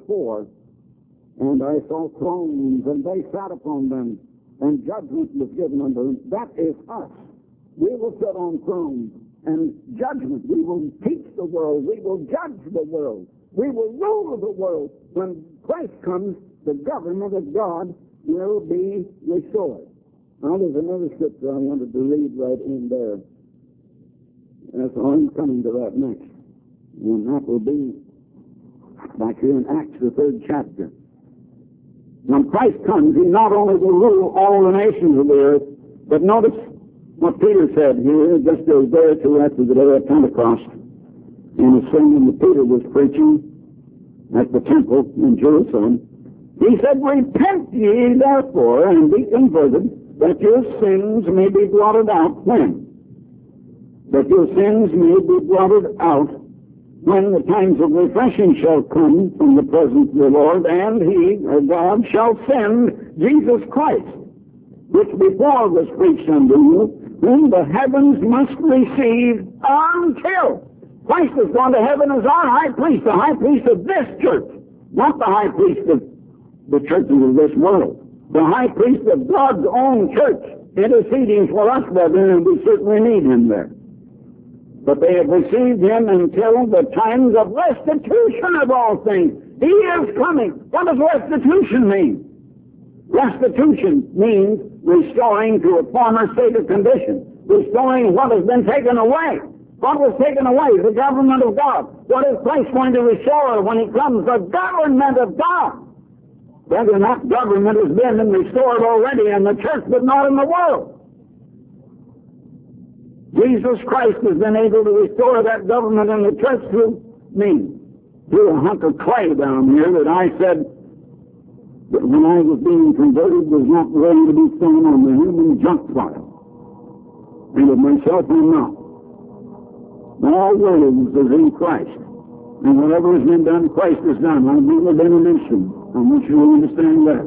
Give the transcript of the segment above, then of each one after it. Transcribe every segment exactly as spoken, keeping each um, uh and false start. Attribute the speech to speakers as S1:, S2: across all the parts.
S1: four, and I saw thrones, and they sat upon them, and judgment was given unto them. That is us. We will sit on thrones, and judgment. We will teach the world. We will judge the world. We will rule the world. When Christ comes, the government of God will be restored. Now, there's another scripture I wanted to read right in there. That's all. I'm coming to that next. And that will be back here in Acts, the third chapter. When Christ comes, he not only will rule all the nations of the earth, but notice what Peter said here just a day or two after the day of Pentecost. In the sermon that Peter was preaching at the temple in Jerusalem, he said, "Repent ye therefore, and be converted, that your sins may be blotted out." When? That your sins may be blotted out when the times of refreshing shall come from the presence of the Lord, and he, or God, shall send Jesus Christ, which before was preached unto you, whom the heavens must receive until Christ is gone to heaven as our high priest, the high priest of this church, not the high priest of the churches of this world, the high priest of God's own church, interceding for us, brethren, and we certainly need him there. But they have received him until the times of restitution of all things. He is coming. What does restitution mean? Restitution means restoring to a former state of condition, restoring what has been taken away. What was taken away is the government of God. What is Christ going to restore when he comes? The government of God. Whether that government has been and restored already in the church, but not in the world. Jesus Christ has been able to restore that government in the church through me, through a hunk of clay down here that I said that when I was being converted was not ready to be thrown on the human junk pile. And of myself I'm not. All willingness is in Christ. And whatever has been done, Christ has done. I've never been an instrument. I want you to understand that.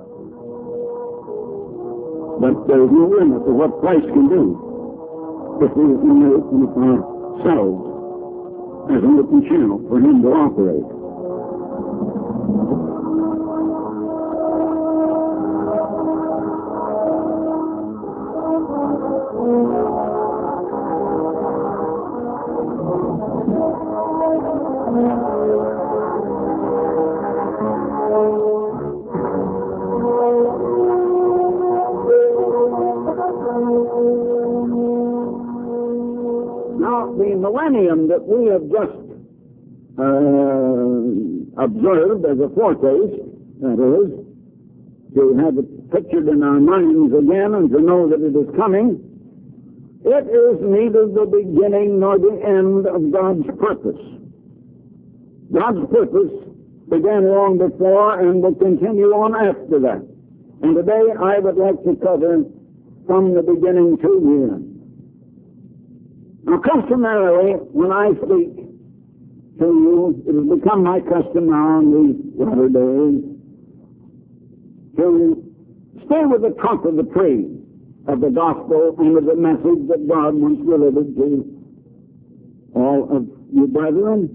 S1: But there's no limit to what Christ can do if we can open up ourselves as an open channel for him to operate. Millennium that we have just uh, observed as a foretaste, that is, to have it pictured in our minds again and to know that it is coming, it is neither the beginning nor the end of God's purpose. God's purpose began long before and will continue on after that. And today I would like to cover from the beginning to the end. Now, customarily, when I speak to you, it has become my custom now in these latter days to stay with the trunk of the tree of the gospel and of the message that God wants delivered to all of you brethren.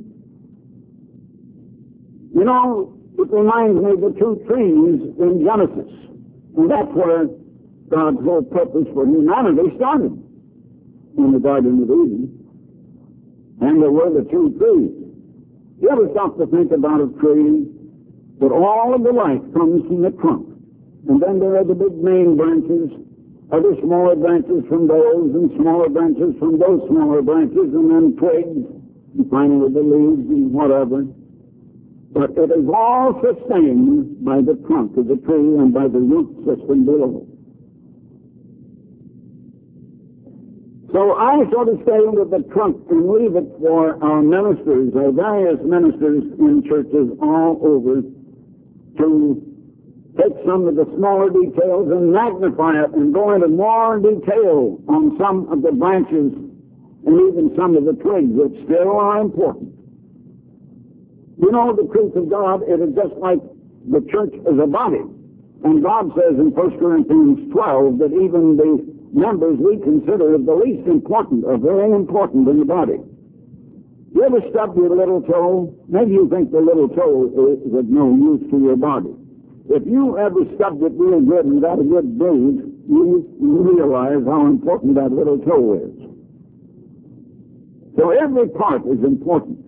S1: You know, it reminds me of the two trees in Genesis, and that's where God's whole purpose for humanity started. In the Garden of Eden, and there were the two trees. You ever stop to think about a tree that all of the life comes from the trunk, and then there are the big main branches, other smaller branches from those, and smaller branches from those smaller branches, and then twigs, and finally the leaves and whatever. But it is all sustained by the trunk of the tree and by the root system below. So I sort of stay with the trunk and leave it for our ministers, our various ministers in churches all over, to take some of the smaller details and magnify it and go into more detail on some of the branches and even some of the twigs that still are important. You know, the truth of God, it is just like the church as a body. And God says in First Corinthians twelve that even the members we consider the least important are very important in the body. You ever stubbed your little toe? Maybe you think the little toe is of no use to your body. If you ever stubbed it real good and got a good bruise, you realize how important that little toe is. So every part is important.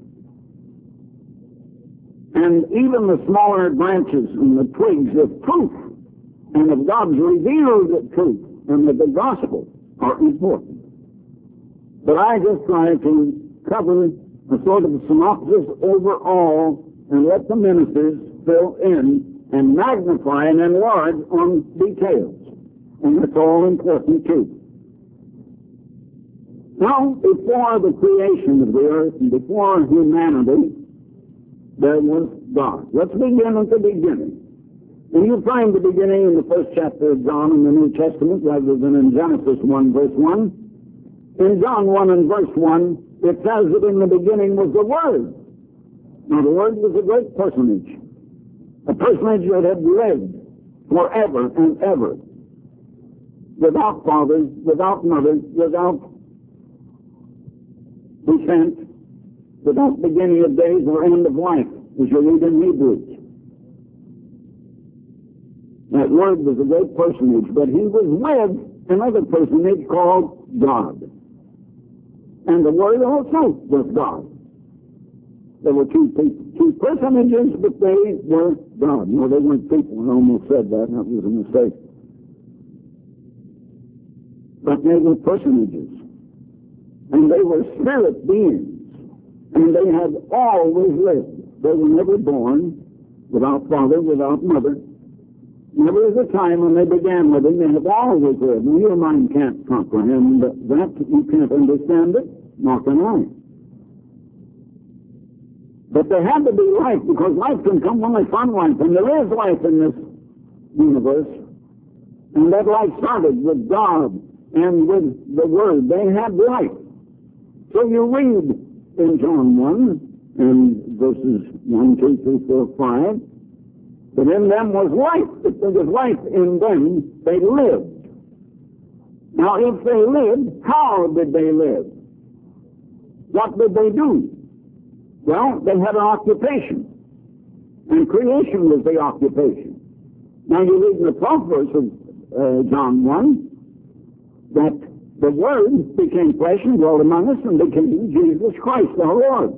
S1: And even the smaller branches and the twigs of truth and of God's revealed truth and of the gospel are important. But I just try to cover a sort of synopsis over all and let the ministers fill in and magnify and enlarge on details. And that's all important too. Now, before the creation of the earth and before humanity, there was God. Let's begin at the beginning. And you find the beginning in the first chapter of John in the New Testament rather than in Genesis one verse one. In John one and verse one, it says that in the beginning was the Word. Now the Word was a great personage. A personage that had lived forever and ever. Without father, without mother, without descent, without beginning of days or end of life, as you read in Hebrews. That Word was a great personage, but he was with another personage called God. And the Word also was God. There were two people, two personages, but they were God. No, they weren't people. I almost said that. That was a mistake. But they were personages. And they were spirit beings. And they had always lived. They were never born without father, without mother. Never is a time when they began living. They have always lived. Now, your mind can't comprehend that. You can't understand it. Nor can I. But there had to be life, because life can come only from life. And there is life in this universe. And that life started with God and with the Word. They had life. So you read in John one, and verses one, two, three, four, five, that in them was life. If there was life in them, they lived. Now, if they lived, how did they live? What did they do? Well, they had an occupation. And creation was the occupation. Now, you read in the twelfth verse of uh, John one, that the Word became flesh and dwelt among us and became Jesus Christ, our Lord.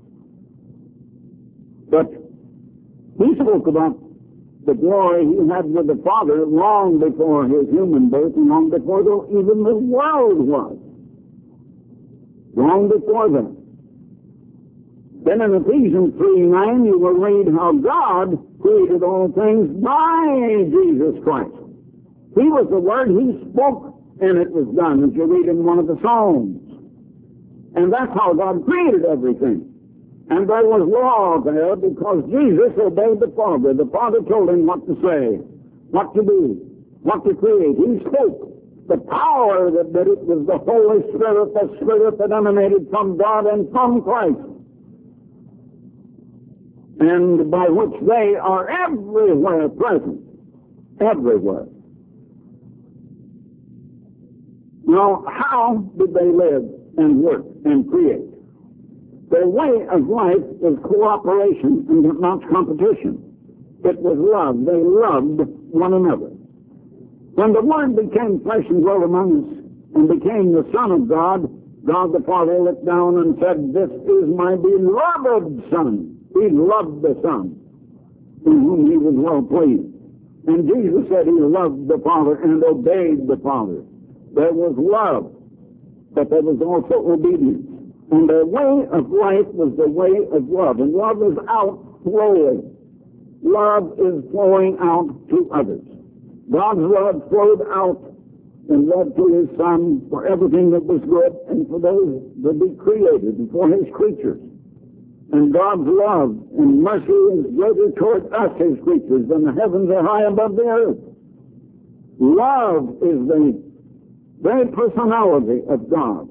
S1: But he spoke about the glory he had with the Father long before his human birth and long before the, even the world was. Long before that. Then in Ephesians three nine, you will read how God created all things by Jesus Christ. He was the Word, he spoke, and it was done, as you read in one of the Psalms. And that's how God created everything. And there was law there because Jesus obeyed the Father. The Father told him what to say, what to do, what to create. He spoke. The power that did it was the Holy Spirit, the Spirit that emanated from God and from Christ. And by which they are everywhere present. Everywhere. Now, how did they live and work and create? Their way of life was cooperation and not competition. It was love. They loved one another. When the Word became flesh and dwelt among us and became the Son of God, God the Father looked down and said, "This is my beloved Son." He loved the Son, in whom he was well pleased. And Jesus said he loved the Father and obeyed the Father. There was love, but there was also obedience. And their way of life was the way of love. And love is outflowing. Love is flowing out to others. God's love flowed out and led to his Son for everything that was good and for those that he created and for his creatures. And God's love and mercy is greater toward us, his creatures, than the heavens are high above the earth. Love is the very personality of God.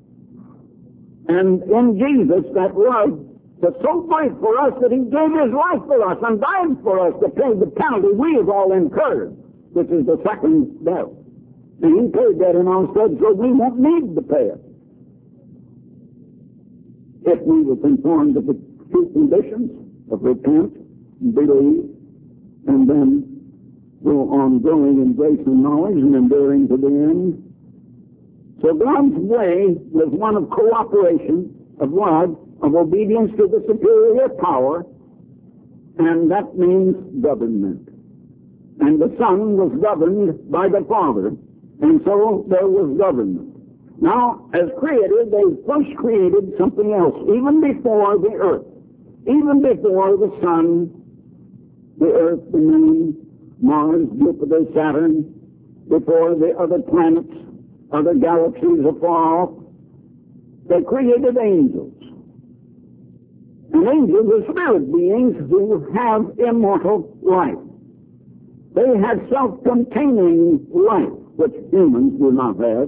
S1: And in Jesus, that love was so great for us that he gave his life for us and died for us to pay the penalty we have all incurred, which is the second death. And he paid that in our stead so we won't need to pay it. if we were conformed to the two conditions of repent, believe, and then go on growing in grace and knowledge and enduring to the end. So God's way was one of cooperation, of love, of obedience to the superior power, and that means government. And the Son was governed by the Father, and so there was government. Now, as creators, they first created something else, even before the earth, even before the sun, the earth, the moon, Mars, Jupiter, Saturn, before the other planets, other galaxies afar off. They created angels. And angels are spirit beings who have immortal life. They have self-containing life, which humans do not have.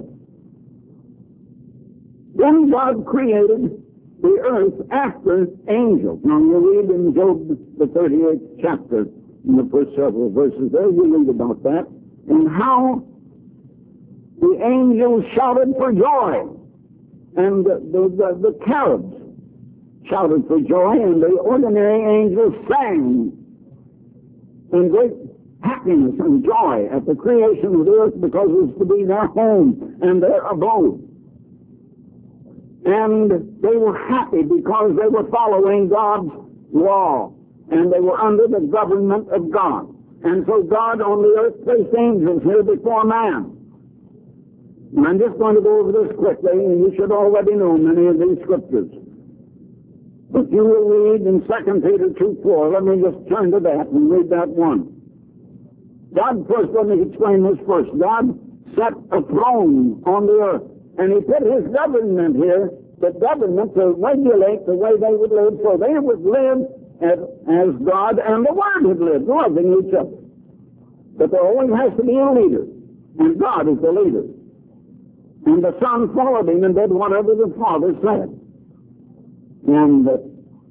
S1: Then God created the earth after angels. Now you read in Job, the thirty-eighth chapter, in the first several verses there, you read about that, and how the angels shouted for joy, and the, the, the, the cherubs shouted for joy, and the ordinary angels sang in great happiness and joy at the creation of the earth, because it was to be their home and their abode. And they were happy because they were following God's law, and they were under the government of God. And so God on the earth placed angels here before man. And I'm just going to go over this quickly, and you should already know many of these scriptures. But you will read in Second Peter two four. Let me just turn to that and read that one. God first, let me explain this first. God set a throne on the earth, and he put his government here, the government to regulate the way they would live, so they would live as, as God and the Word had lived, loving each other. But there always has to be a leader, and God is the leader. And the Son followed him and did whatever the Father said. And uh,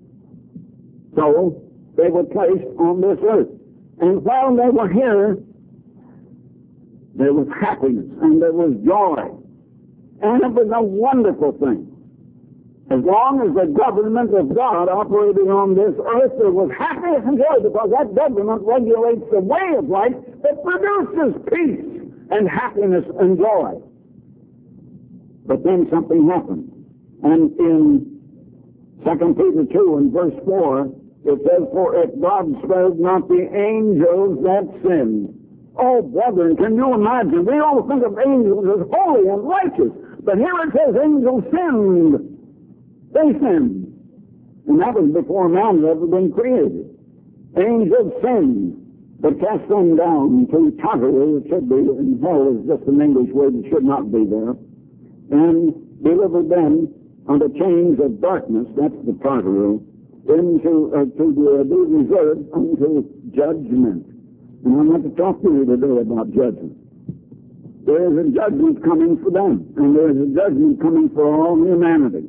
S1: so they were placed on this earth. And while they were here, there was happiness and there was joy. And it was a wonderful thing. As long as the government of God operated on this earth, there was happiness and joy, because that government regulates the way of life that produces peace and happiness and joy. But then something happened. And in Second Peter two and verse four, it says, "For if God spared not the angels that sinned." Oh, brethren, can you imagine? We all think of angels as holy and righteous. But here it says angels sinned. They sinned. And that was before man had ever been created. Angels sinned, but cast them down to Tartarus, it should be, and hell is just an English word, it should not be there, and delivered them under chains of darkness, that's the Tartarus, into, uh, to uh, be reserved unto judgment. And I want to talk to you today about judgment. There is a judgment coming for them, and there is a judgment coming for all humanity.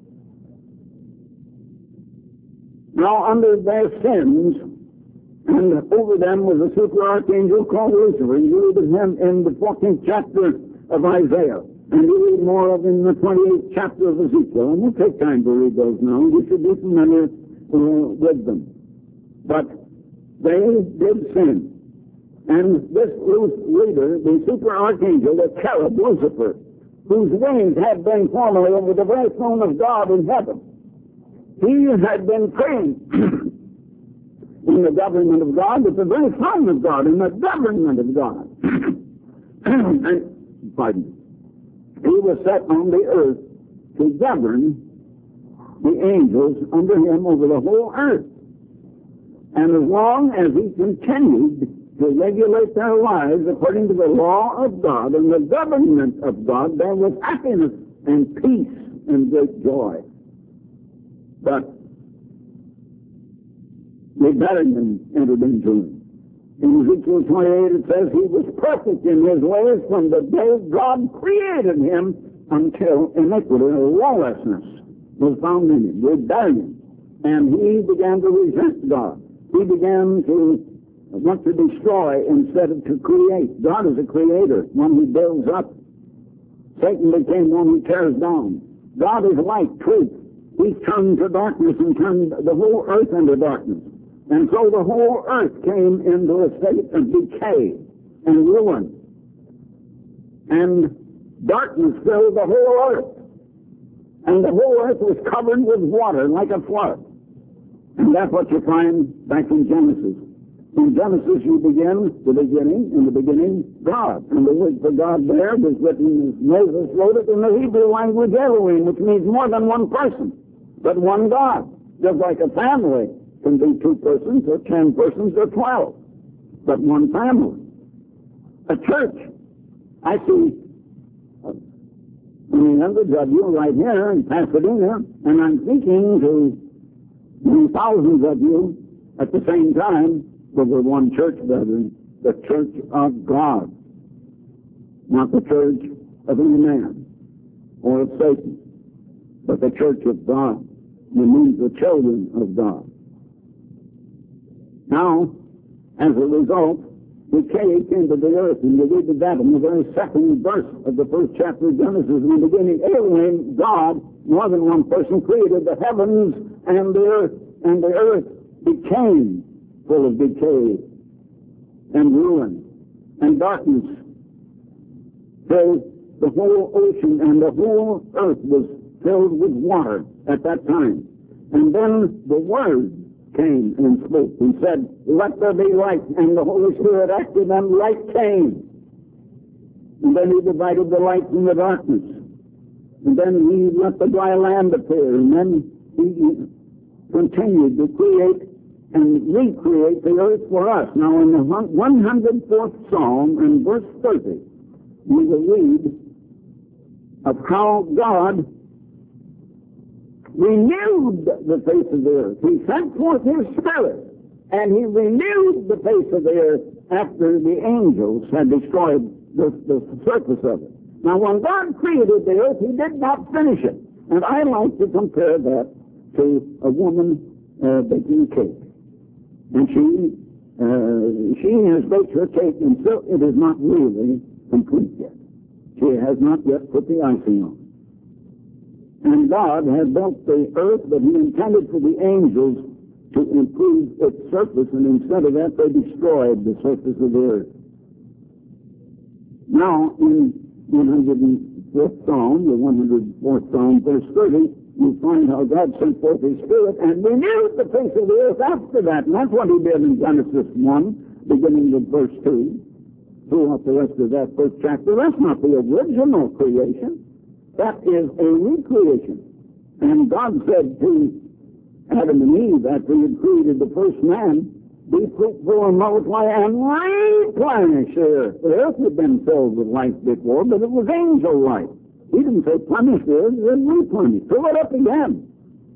S1: Now, under their sins, and over them was a super archangel called Lucifer. And you read of him in the fourteenth chapter of Isaiah, and you read more of in the twenty-eighth chapter of Ezekiel. And we'll take time to read those now. You should be familiar uh, with them. But they did sin. And this leader, the super archangel, the cherub Lucifer, whose wings had been formerly over the very throne of God in heaven, he had been trained in the government of God, at the very throne of God, in the government of God. and, pardon me. He was set on the earth to govern the angels under him over the whole earth. And as long as he continued to regulate their lives according to the law of God and the government of God, there was happiness and peace and great joy. But rebellion entered into him. In Ezekiel twenty-eight it says he was perfect in his ways from the day God created him until iniquity or lawlessness was found in him, rebellion. And he began to resent God. He began to want to destroy instead of to create. God is a creator, one who builds up. Satan became one who tears down. God is light, truth, He turned to darkness and turned the whole earth into darkness. And so the whole earth came into a state of decay and ruin. And darkness filled the whole earth. And the whole earth was covered with water like a flood. And that's what you find back in Genesis. In Genesis you begin the beginning, in the beginning, God. And the word for God there was written as Moses wrote it in the Hebrew language, Elohim, which means more than one person, but one God. Just like a family can be two persons or ten persons or twelve, but one family. A church. I see many hundreds of you right here in Pasadena, and I'm speaking to many thousands of you at the same time. But we're one church, brethren, the church of God, not the church of any man or of Satan, but the church of God. It means the children of God. Now, as a result, decay came to the earth, and we read that in the very second verse of the first chapter of Genesis. In the beginning, Elohim, God, more than one person, created the heavens and the earth, and the earth became full of decay and ruin, and darkness filled the whole ocean, and the whole earth was filled with water at that time. And then the Word came and spoke and said, "Let there be light," and the Holy Spirit acted, and light came. And then He divided the light from the darkness. And then He let the dry land appear, and then He continued to create and recreate the earth for us. Now, in the one hundred fourth Psalm, in verse thirty, we will read of how God renewed the face of the earth. He sent forth His Spirit, and He renewed the face of the earth after the angels had destroyed the, the surface of it. Now, when God created the earth, He did not finish it. And I like to compare that to a woman uh, baking cake. And she, uh, she has baked her cake, and still it is not really complete yet. She has not yet put the icing on. And God had built the earth, but He intended for the angels to improve its surface, and instead of that, they destroyed the surface of the earth. Now, in one hundred fourth Psalm, the one hundred fourth Psalm, verse thirty, you find how God sent forth His Spirit and renewed the face of the earth after that. And that's what He did in Genesis one, beginning with verse two, throughout the rest of that first chapter. That's not the original creation. That is a recreation. And God said to Adam and Eve, after He had created the first man, "Be fruitful and multiply and replenish the earth." The earth had been filled with life before, but it was angel life. He didn't say plenish the earth, He said replenish. Fill it up again.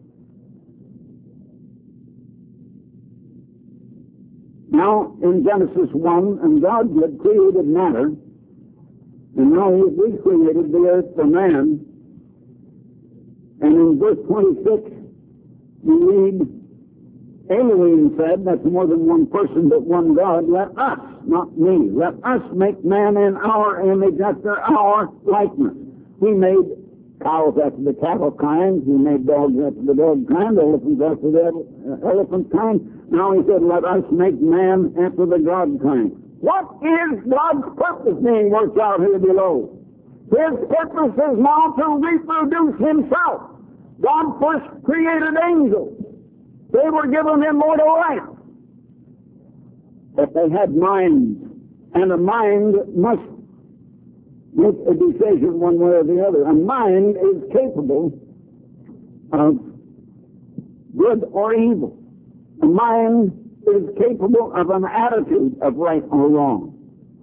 S1: Now, in Genesis one, and God had created matter, and now He has recreated the earth for man. And in verse twenty-six, we read, Elohim said, that's more than one person, but one God, "Let us," not me, "let us make man in our image after our likeness." He made cows after the cattle kind. He made dogs after the dog kind, elephants after the elephant kind. Now He said, "Let us make man after the God kind." What is God's purpose being worked out here below? His purpose is now to reproduce Himself. God first created angels. They were given immortal life. But they had minds, and a mind must make a decision one way or the other. A mind is capable of good or evil. A mind is capable of an attitude of right or wrong.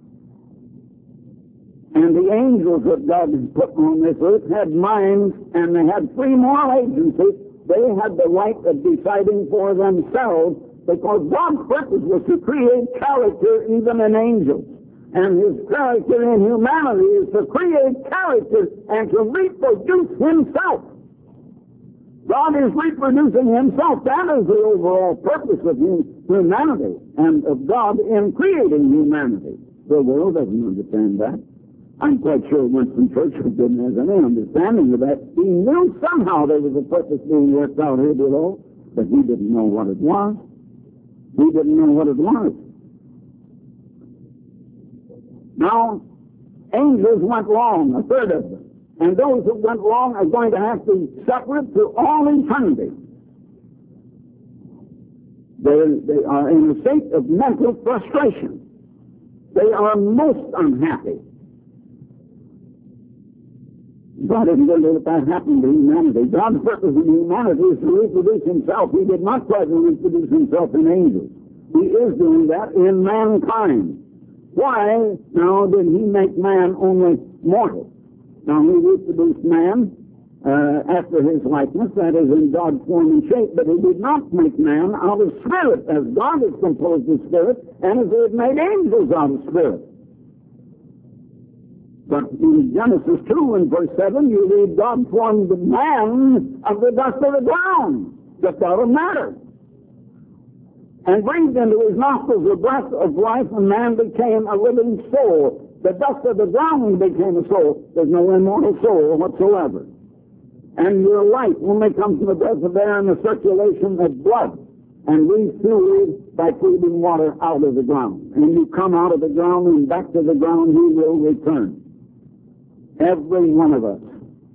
S1: And the angels that God has put on this earth had minds, and they had free moral agency. They had the right of deciding for themselves, because God's purpose was to create character even in angels. And His character in humanity is to create character and to reproduce Himself. God is reproducing Himself. That is the overall purpose of humanity and of God in creating humanity. The world doesn't understand that. I'm quite sure Winston Churchill didn't have any understanding of that. He knew somehow there was a purpose being worked out here below, but he didn't know what it was. He didn't know what it was. Now, angels went wrong, a third of them. And those who went wrong are going to have to suffer it through all eternity. They, they are in a state of mental frustration. They are most unhappy. God isn't going to let that happen to humanity. God's purpose in humanity is to reproduce himself. He did not try to reproduce himself in angels. He is doing that in mankind. Why, now, did he make man only mortal? Now, he reproduced man uh, after his likeness, that is, in God's form and shape, but he did not make man out of spirit, as God has composed the spirit, and as he had made angels out of spirit. But in Genesis two and verse seven, you read, God formed man of the dust of the ground, just out of matter, and breathed into his nostrils the breath of life, and man became a living soul. The dust of the ground became a soul. There's no immortal soul whatsoever. And your life only comes from the breath of air and the circulation of blood, and refueled by food and water out of the ground. And you come out of the ground and back to the ground you will return. Every one of us.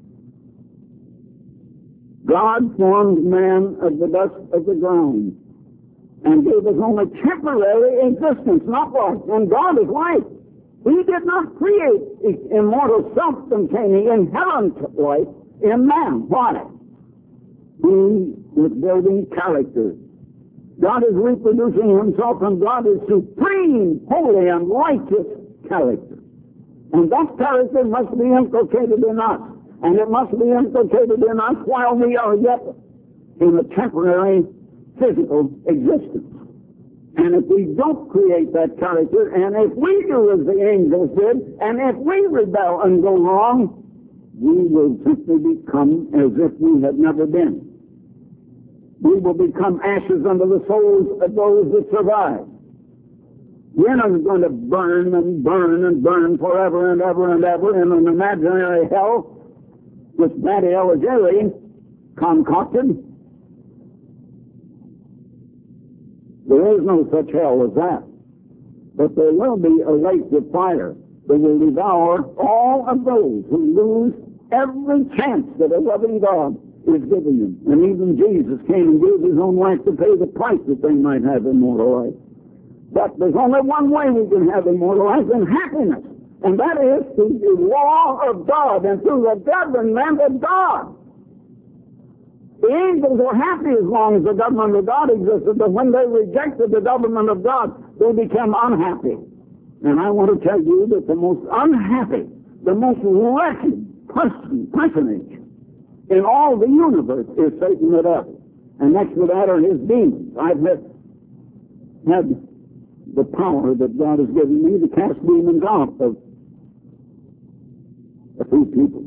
S1: God formed man of the dust of the ground and gave us only temporary existence, not life. And God is life. He did not create immortal, self-containing, inherent life in man. Why? He is building character. God is reproducing himself, and God is supreme, holy, and righteous character. And that character must be inculcated in us. And it must be inculcated in us while we are yet in a temporary physical existence. And if we don't create that character, and if we do as the angels did, and if we rebel and go wrong, we will simply become as if we had never been. We will become ashes under the souls of those that survive. We're not going to burn and burn and burn forever and ever and ever in an imaginary hell which Matty Alighieri concocted. There is no such hell as that. But there will be a lake of fire that will devour all of those who lose every chance that a loving God is giving them. And even Jesus came and gave his own life to pay the price that they might have immortal life. But there's only one way we can have immortal life, and happiness. And that is through the law of God and through the government of God. The angels were happy as long as the government of God existed, but when they rejected the government of God, they became unhappy. And I want to tell you that the most unhappy, the most wretched person, personage in all the universe is Satan the devil. And next to that are his demons. I've had, had the power that God has given me to cast demons out of a few people.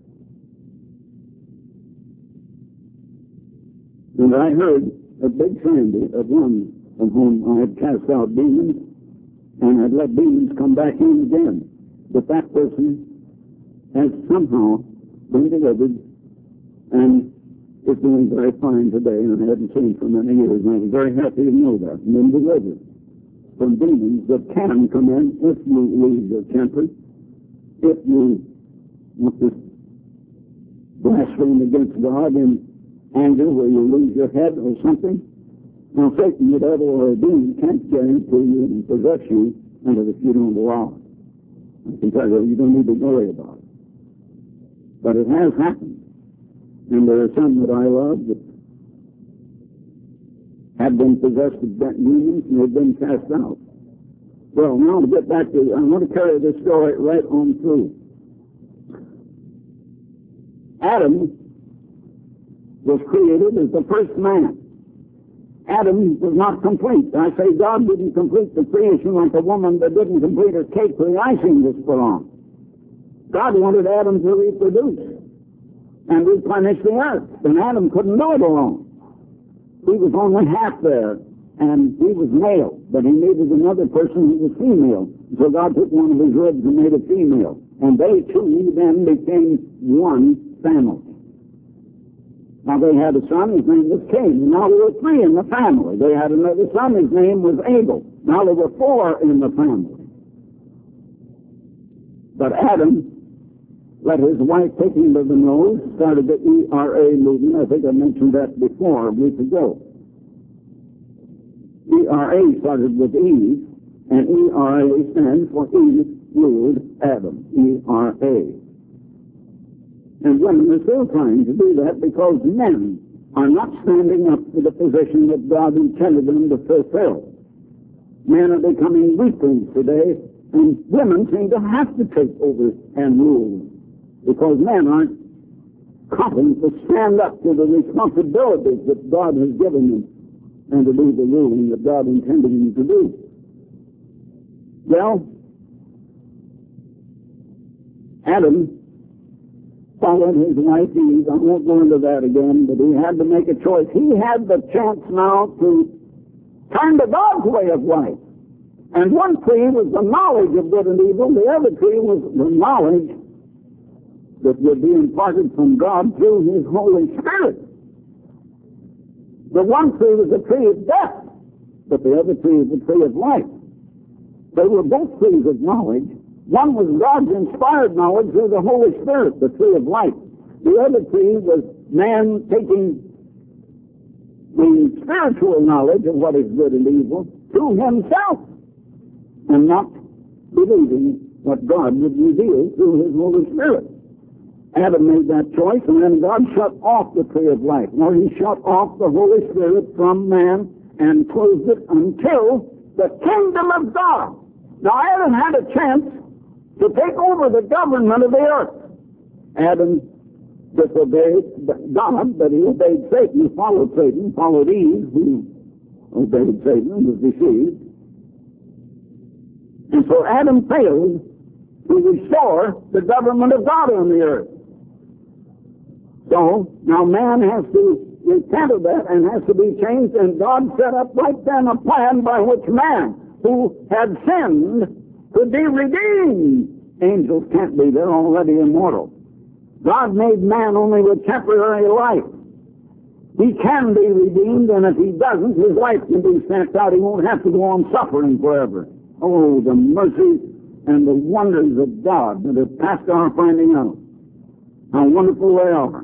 S1: And I heard a big Sandy of one of whom I had cast out demons and had let demons come back in again. But that person has somehow been delivered and is doing very fine today, and I hadn't seen for many years, and I was very happy to know that, and been delivered from demons that can come in if you lose your temper, if you want to blaspheme against God in anger where you lose your head or something. Now, Satan, the devil, or a demon can't get into you and possess you unless you don't allow it. I can tell you, you don't need to worry about it. But it has happened. And there are some that I love that have been possessed of demons and have been cast out. Well, now to get back to, I want to carry this story right on through. Adam was created as the first man. Adam was not complete. I say God didn't complete the creation like a woman that didn't complete her cake for the icing was put on. God wanted Adam to reproduce and replenish the earth, and Adam couldn't do it alone. He was only half there, and he was male, but he needed another person who was female. So God took one of his ribs and made a female. And they two then became one family. Now they had a son, his name was Cain. And now there were three in the family. They had another son, his name was Abel. Now there were four in the family. But Adam let his wife take him by the nose, started the E R A movement. I think I mentioned that before a week ago. E R A started with Eve, and E R A stands for Eve ruled Adam. E R A. And women are still trying to do that because men are not standing up to the position that God intended them to fulfill. Men are becoming weaklings today, and women seem to have to take over and rule because men aren't competent to stand up to the responsibilities that God has given them and to do the ruling that God intended them to do. Well, Adam followed his wife Eve. I won't go into that again, but he had to make a choice. He had the chance now to turn to God's way of life. And one tree was the knowledge of good and evil. The other tree was the knowledge that would be imparted from God through his Holy Spirit. The one tree was the tree of death, but the other tree was the tree of life. They were both trees of knowledge. One was God's inspired knowledge through the Holy Spirit, the tree of life. The other tree was man taking the spiritual knowledge of what is good and evil to himself and not believing what God would reveal through his Holy Spirit. Adam made that choice, and then God shut off the tree of life. Now he shut off the Holy Spirit from man and closed it until the kingdom of God. Now Adam had a chance to take over the government of the earth. Adam disobeyed God, but he obeyed Satan. He followed Satan, followed Eve, who obeyed Satan and was deceived. And so Adam failed to restore the government of God on the earth. So now man has to repent of that and has to be changed, and God set up right then a plan by which man who had sinned could be redeemed. Angels can't be, they're already immortal. God made man only with temporary life. He can be redeemed, and if he doesn't, his life can be stamped out. He won't have to go on suffering forever. Oh, the mercy and the wonders of God that have passed our finding out. How wonderful they are.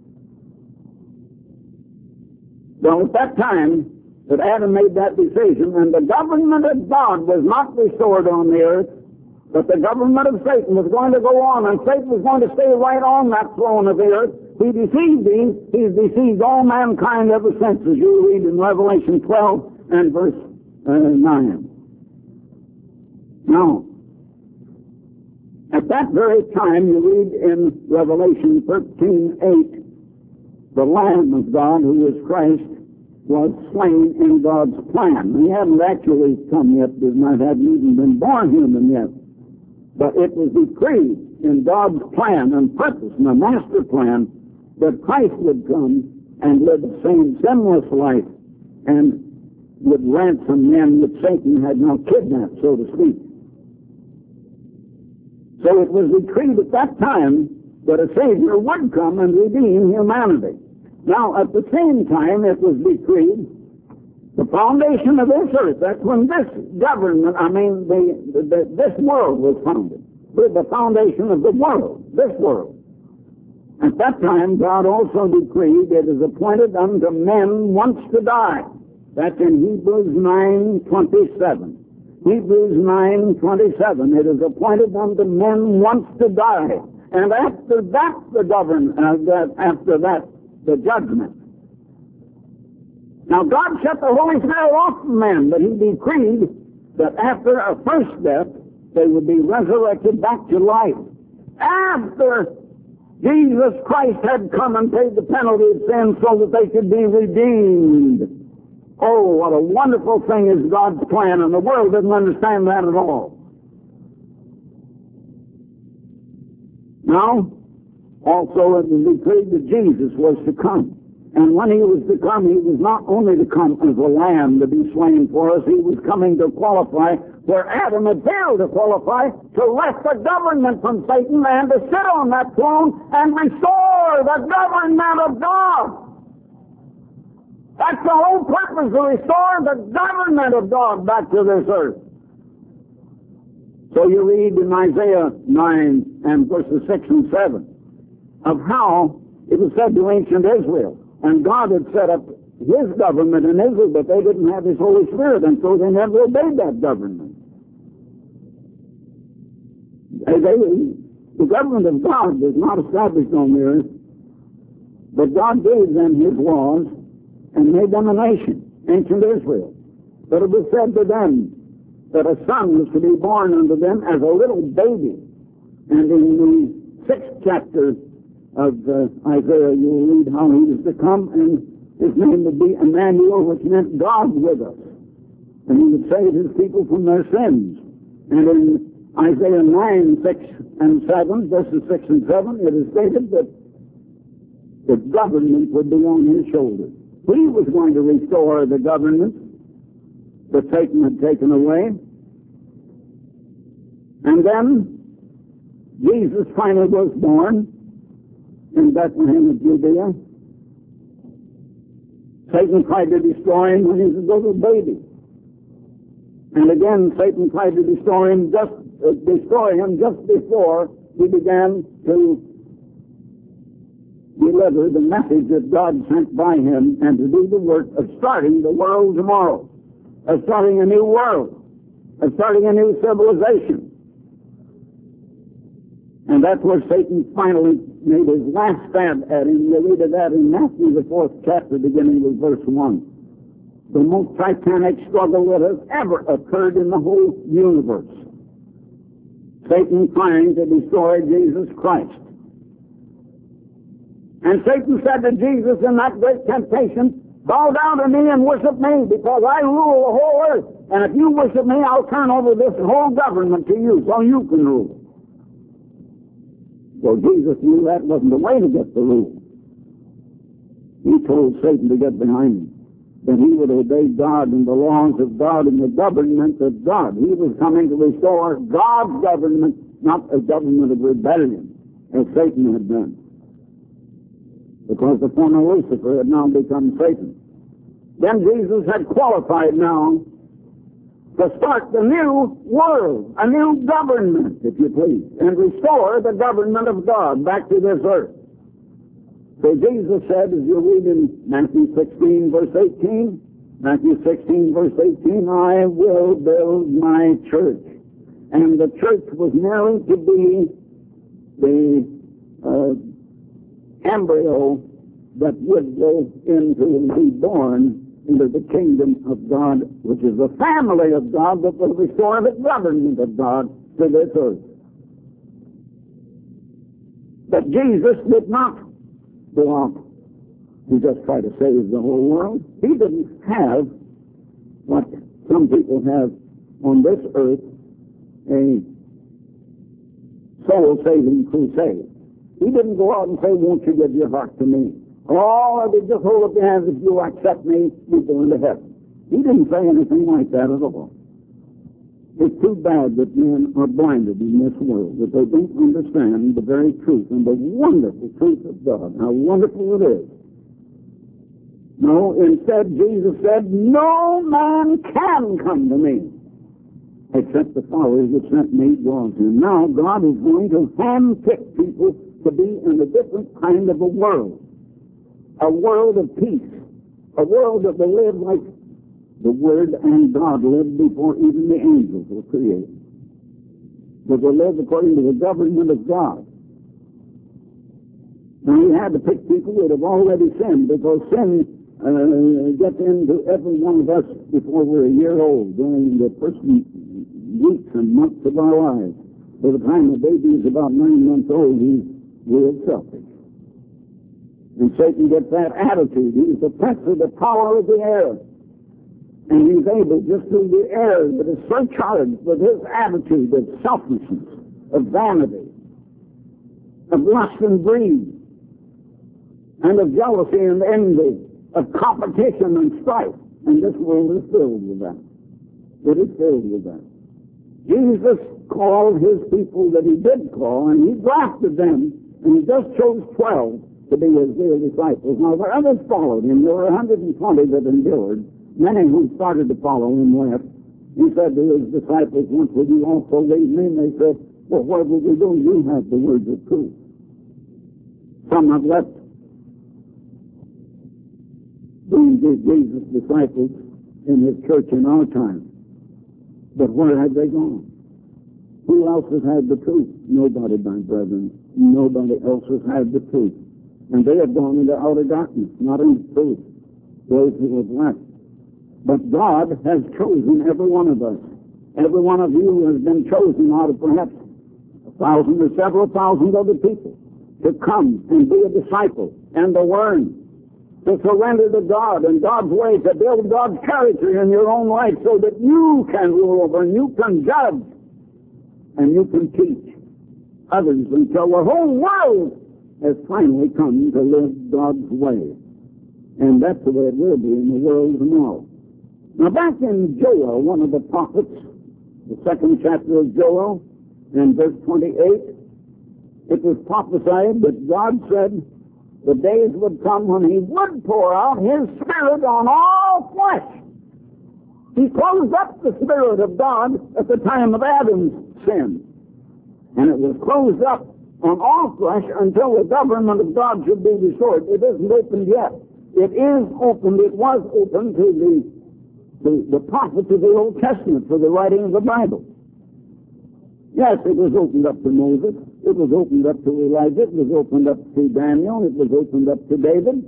S1: Well, at that time that Adam made that decision, and the government of God was not restored on the earth, but the government of Satan was going to go on, and Satan was going to stay right on that throne of the earth. He deceived these. He's deceived all mankind ever since, as you read in Revelation twelve and verse uh, nine. Now, at that very time, you read in Revelation thirteen eight, the Lamb of God, who is Christ, was slain in God's plan. He hadn't actually come yet, because not hadn't even been born human yet. But it was decreed in God's plan and purpose and a master plan that Christ would come and live the same sinless life and would ransom men that Satan had now kidnapped, so to speak. So it was decreed at that time that a Savior would come and redeem humanity. Now, at the same time, it was decreed the foundation of this earth. That's when this government, I mean, the, the, this world was founded. With the foundation of the world, this world. At that time, God also decreed it is appointed unto men once to die. That's in Hebrews nine twenty-seven. Hebrews nine twenty-seven. It is appointed unto men once to die. And after that, the govern, uh, that, after that, the judgment. Now, God shut the Holy Spirit off from men, but he decreed that after a first death, they would be resurrected back to life. After Jesus Christ had come and paid the penalty of sin so that they could be redeemed. Oh, what a wonderful thing is God's plan, and the world doesn't understand that at all. Now, also it was decreed that Jesus was to come. And when he was to come, he was not only to come as a lamb to be slain for us, he was coming to qualify where Adam had failed to qualify, to lift the government from Satan and to sit on that throne and restore the government of God. That's the whole purpose, to restore the government of God back to this earth. So you read in Isaiah nine and verses six and seven of how it was said to ancient Israel, and God had set up his government in Israel, but they didn't have his Holy Spirit, and so they never obeyed that government. They, they, the government of God was not established on the earth, but God gave them his laws and made them a nation, ancient Israel. But it was said to them that a son was to be born unto them as a little baby. And in the sixth chapter of uh, Isaiah, you will read how he was to come, and his name would be Emmanuel, which meant God with us. And he would save his people from their sins. And in Isaiah nine, six and seven, verses six and seven, it is stated that the government would be on his shoulders. He was going to restore the government that Satan had taken away. And then Jesus finally was born in Bethlehem of Judea. Satan tried to destroy him when he was a little baby. And again, Satan tried to destroy him just uh, destroy him just before he began to deliver the message that God sent by him and to do the work of starting the world tomorrow, of starting a new world, of starting a new civilization. And that's where Satan finally made his last stand at him. You read of that in Matthew, the fourth chapter, beginning with verse one. The most titanic struggle that has ever occurred in the whole universe. Satan trying to destroy Jesus Christ. And Satan said to Jesus in that great temptation, bow down to me and worship me, because I rule the whole earth. And if you worship me, I'll turn over this whole government to you, so you can rule. Well, Jesus knew that wasn't the way to get the rule. He told Satan to get behind him, that he would obey God and the laws of God and the government of God. He was coming to restore God's government, not a government of rebellion, as Satan had done. Because the former Lucifer had now become Satan. Then Jesus had qualified now to start the new world, a new government, if you please, and restore the government of God back to this earth. So Jesus said, as you read in Matthew sixteen, verse eighteen, Matthew sixteen, verse eighteen, I will build my church. And the church was merely to be the uh, embryo that would go into and be born into the kingdom of God, which is the family of God that will restore the government of God to this earth. But Jesus did not go out to just try to save the whole world. He didn't have what some people have on this earth, a soul-saving crusade. He didn't go out and say, won't you give your heart to me? Oh, if you just hold up your hands, if you accept me, you go into heaven. He didn't say anything like that at all. It's too bad that men are blinded in this world, that they don't understand the very truth and the wonderful truth of God, how wonderful it is. No, instead, Jesus said, no man can come to me except the Father that sent me draws him. Now, God is going to handpick people to be in a different kind of a world. A world of peace. A world that will live like the Word and God lived before even the angels were created. That will live according to the government of God. Now, he had to pick people that have already sinned, because sin uh, gets into every one of us before we're a year old, during the first weeks and months of our lives. By the time the baby is about nine months old, he's real selfish. And Satan gets that attitude. He's the prince of the power of the air. And he's able, just through the air that is surcharged with his attitude of selfishness, of vanity, of lust and greed, and of jealousy and envy, of competition and strife. And this world is filled with that. It is filled with that. Jesus called his people that he did call, and he drafted them, and he just chose twelve to be his dear disciples. Now, there others followed him. There were one hundred twenty that endured. Many who started to follow him left. He said to his disciples, once will you also leave me? And they said, well, what will we do? You have the words of truth. Some have left being Jesus' disciples in his church in our time. But where have they gone? Who else has had the truth? Nobody, my brethren. Nobody else has had the truth. And they have gone into outer darkness, not into truth, those who have left. But God has chosen every one of us. Every one of you has been chosen out of perhaps a thousand or several thousand other people to come and be a disciple and to learn, to surrender to God and God's ways, to build God's character in your own life so that you can rule over and you can judge and you can teach others until the whole world has finally come to live God's way. And that's the way it will be in the world tomorrow. Now, back in Joel, one of the prophets, the second chapter of Joel, in verse twenty-eight, it was prophesied that God said the days would come when he would pour out his Spirit on all flesh. He closed up the Spirit of God at the time of Adam's sin. And it was closed up on all flesh until the government of God should be restored. It isn't opened yet. It is opened. It was opened to the, the, the prophets of the Old Testament for the writing of the Bible. Yes, it was opened up to Moses. It was opened up to Elijah. It was opened up to Daniel. It was opened up to David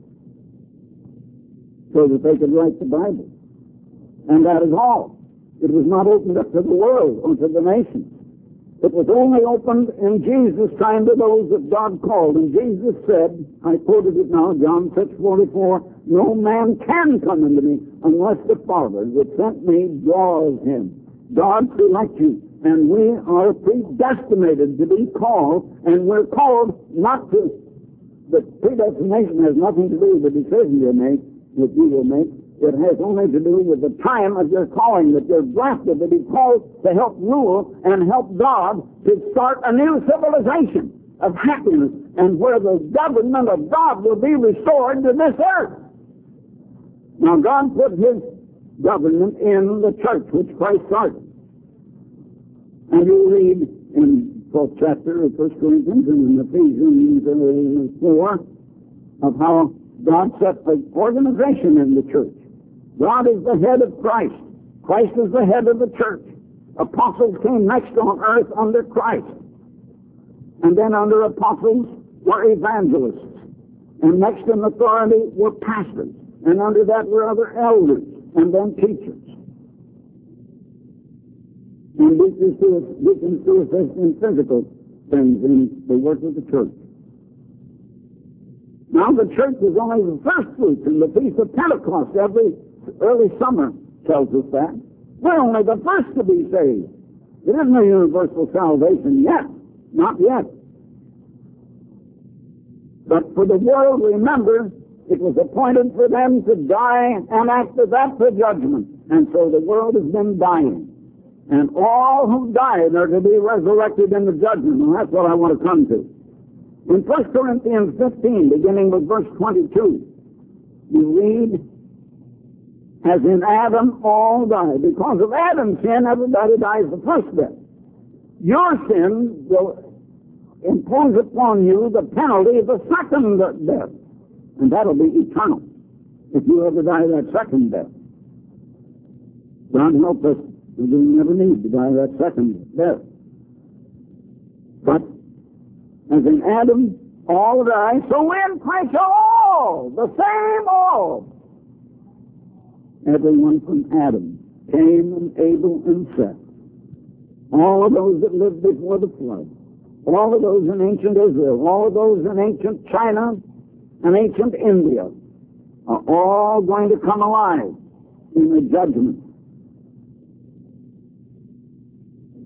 S1: so that they could write the Bible. And that is all. It was not opened up to the world or to the nations. It was only opened in Jesus' time to those that God called. And Jesus said, I quoted it now, John six forty-four, no man can come unto me unless the Father that sent me draws him. God selects you. And we are predestinated to be called, and we're called not to, the predestination has nothing to do with the decision you make, that you will make. It has only to do with the time of your calling, that you're drafted to be called to help rule and help God to start a new civilization of happiness, and where the government of God will be restored to this earth. Now, God put his government in the church, which Christ started. And you read in fourth chapter of First Corinthians and in Ephesians uh, four of how God set an organization in the church. God is the head of Christ. Christ is the head of the church. Apostles came next on earth under Christ. And then under apostles were evangelists. And next in authority were pastors. And under that were other elders and then teachers. And deacons to, deacons to assist in physical things in the work of the church. Now the church is only the first fruits in the Feast of Pentecost. Every early summer tells us that. We're only the first to be saved. There isn't a universal salvation yet. Not yet. But for the world, remember, it was appointed for them to die, and after that the judgment. And so the world has been dying. And all who died are to be resurrected in the judgment. And that's what I want to come to. In First Corinthians fifteen, beginning with verse twenty-two, you read, as in Adam all die. Because of Adam's sin, everybody dies the first death. Your sin will impose upon you the penalty of the second death. And that'll be eternal if you ever die that second death. God help us. We never need to die that second death. But as in Adam all die, so in Christ shall all, the same all. Everyone from Adam, Cain and Abel and Seth, all of those that lived before the flood, all of those in ancient Israel, all of those in ancient China and ancient India, are all going to come alive in the judgment.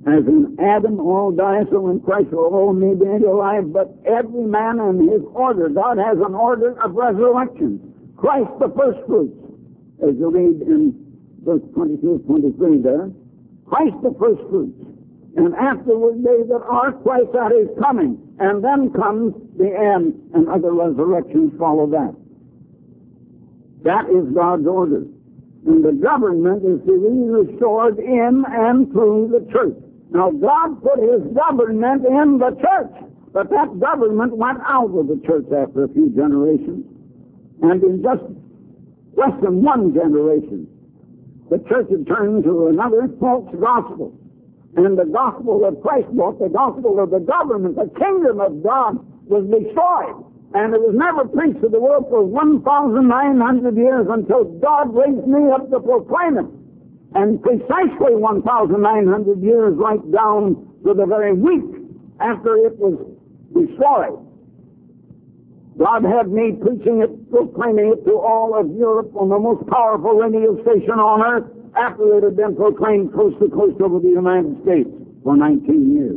S1: As in Adam all die, so in Christ will all be made alive, but every man in his order. God has an order of resurrection. Christ the first fruits, as you read in verse twenty-two, twenty-three there. Christ the first fruits. And afterward they that are Christ at his coming. And then comes the end, and other resurrections follow that. That is God's order. And the government is to be restored in and through the church. Now, God put his government in the church, but that government went out of the church after a few generations. And in just less than one generation, the church had turned to another false gospel. And the gospel that Christ brought, the gospel of the government, the kingdom of God, was destroyed. And it was never preached to the world for one thousand nine hundred years until God raised me up to proclaim it. And precisely one thousand nine hundred years, right down to the very week after it was destroyed, God had me preaching it, proclaiming it to all of Europe on the most powerful radio station on earth after it had been proclaimed coast to coast over the United States for nineteen years.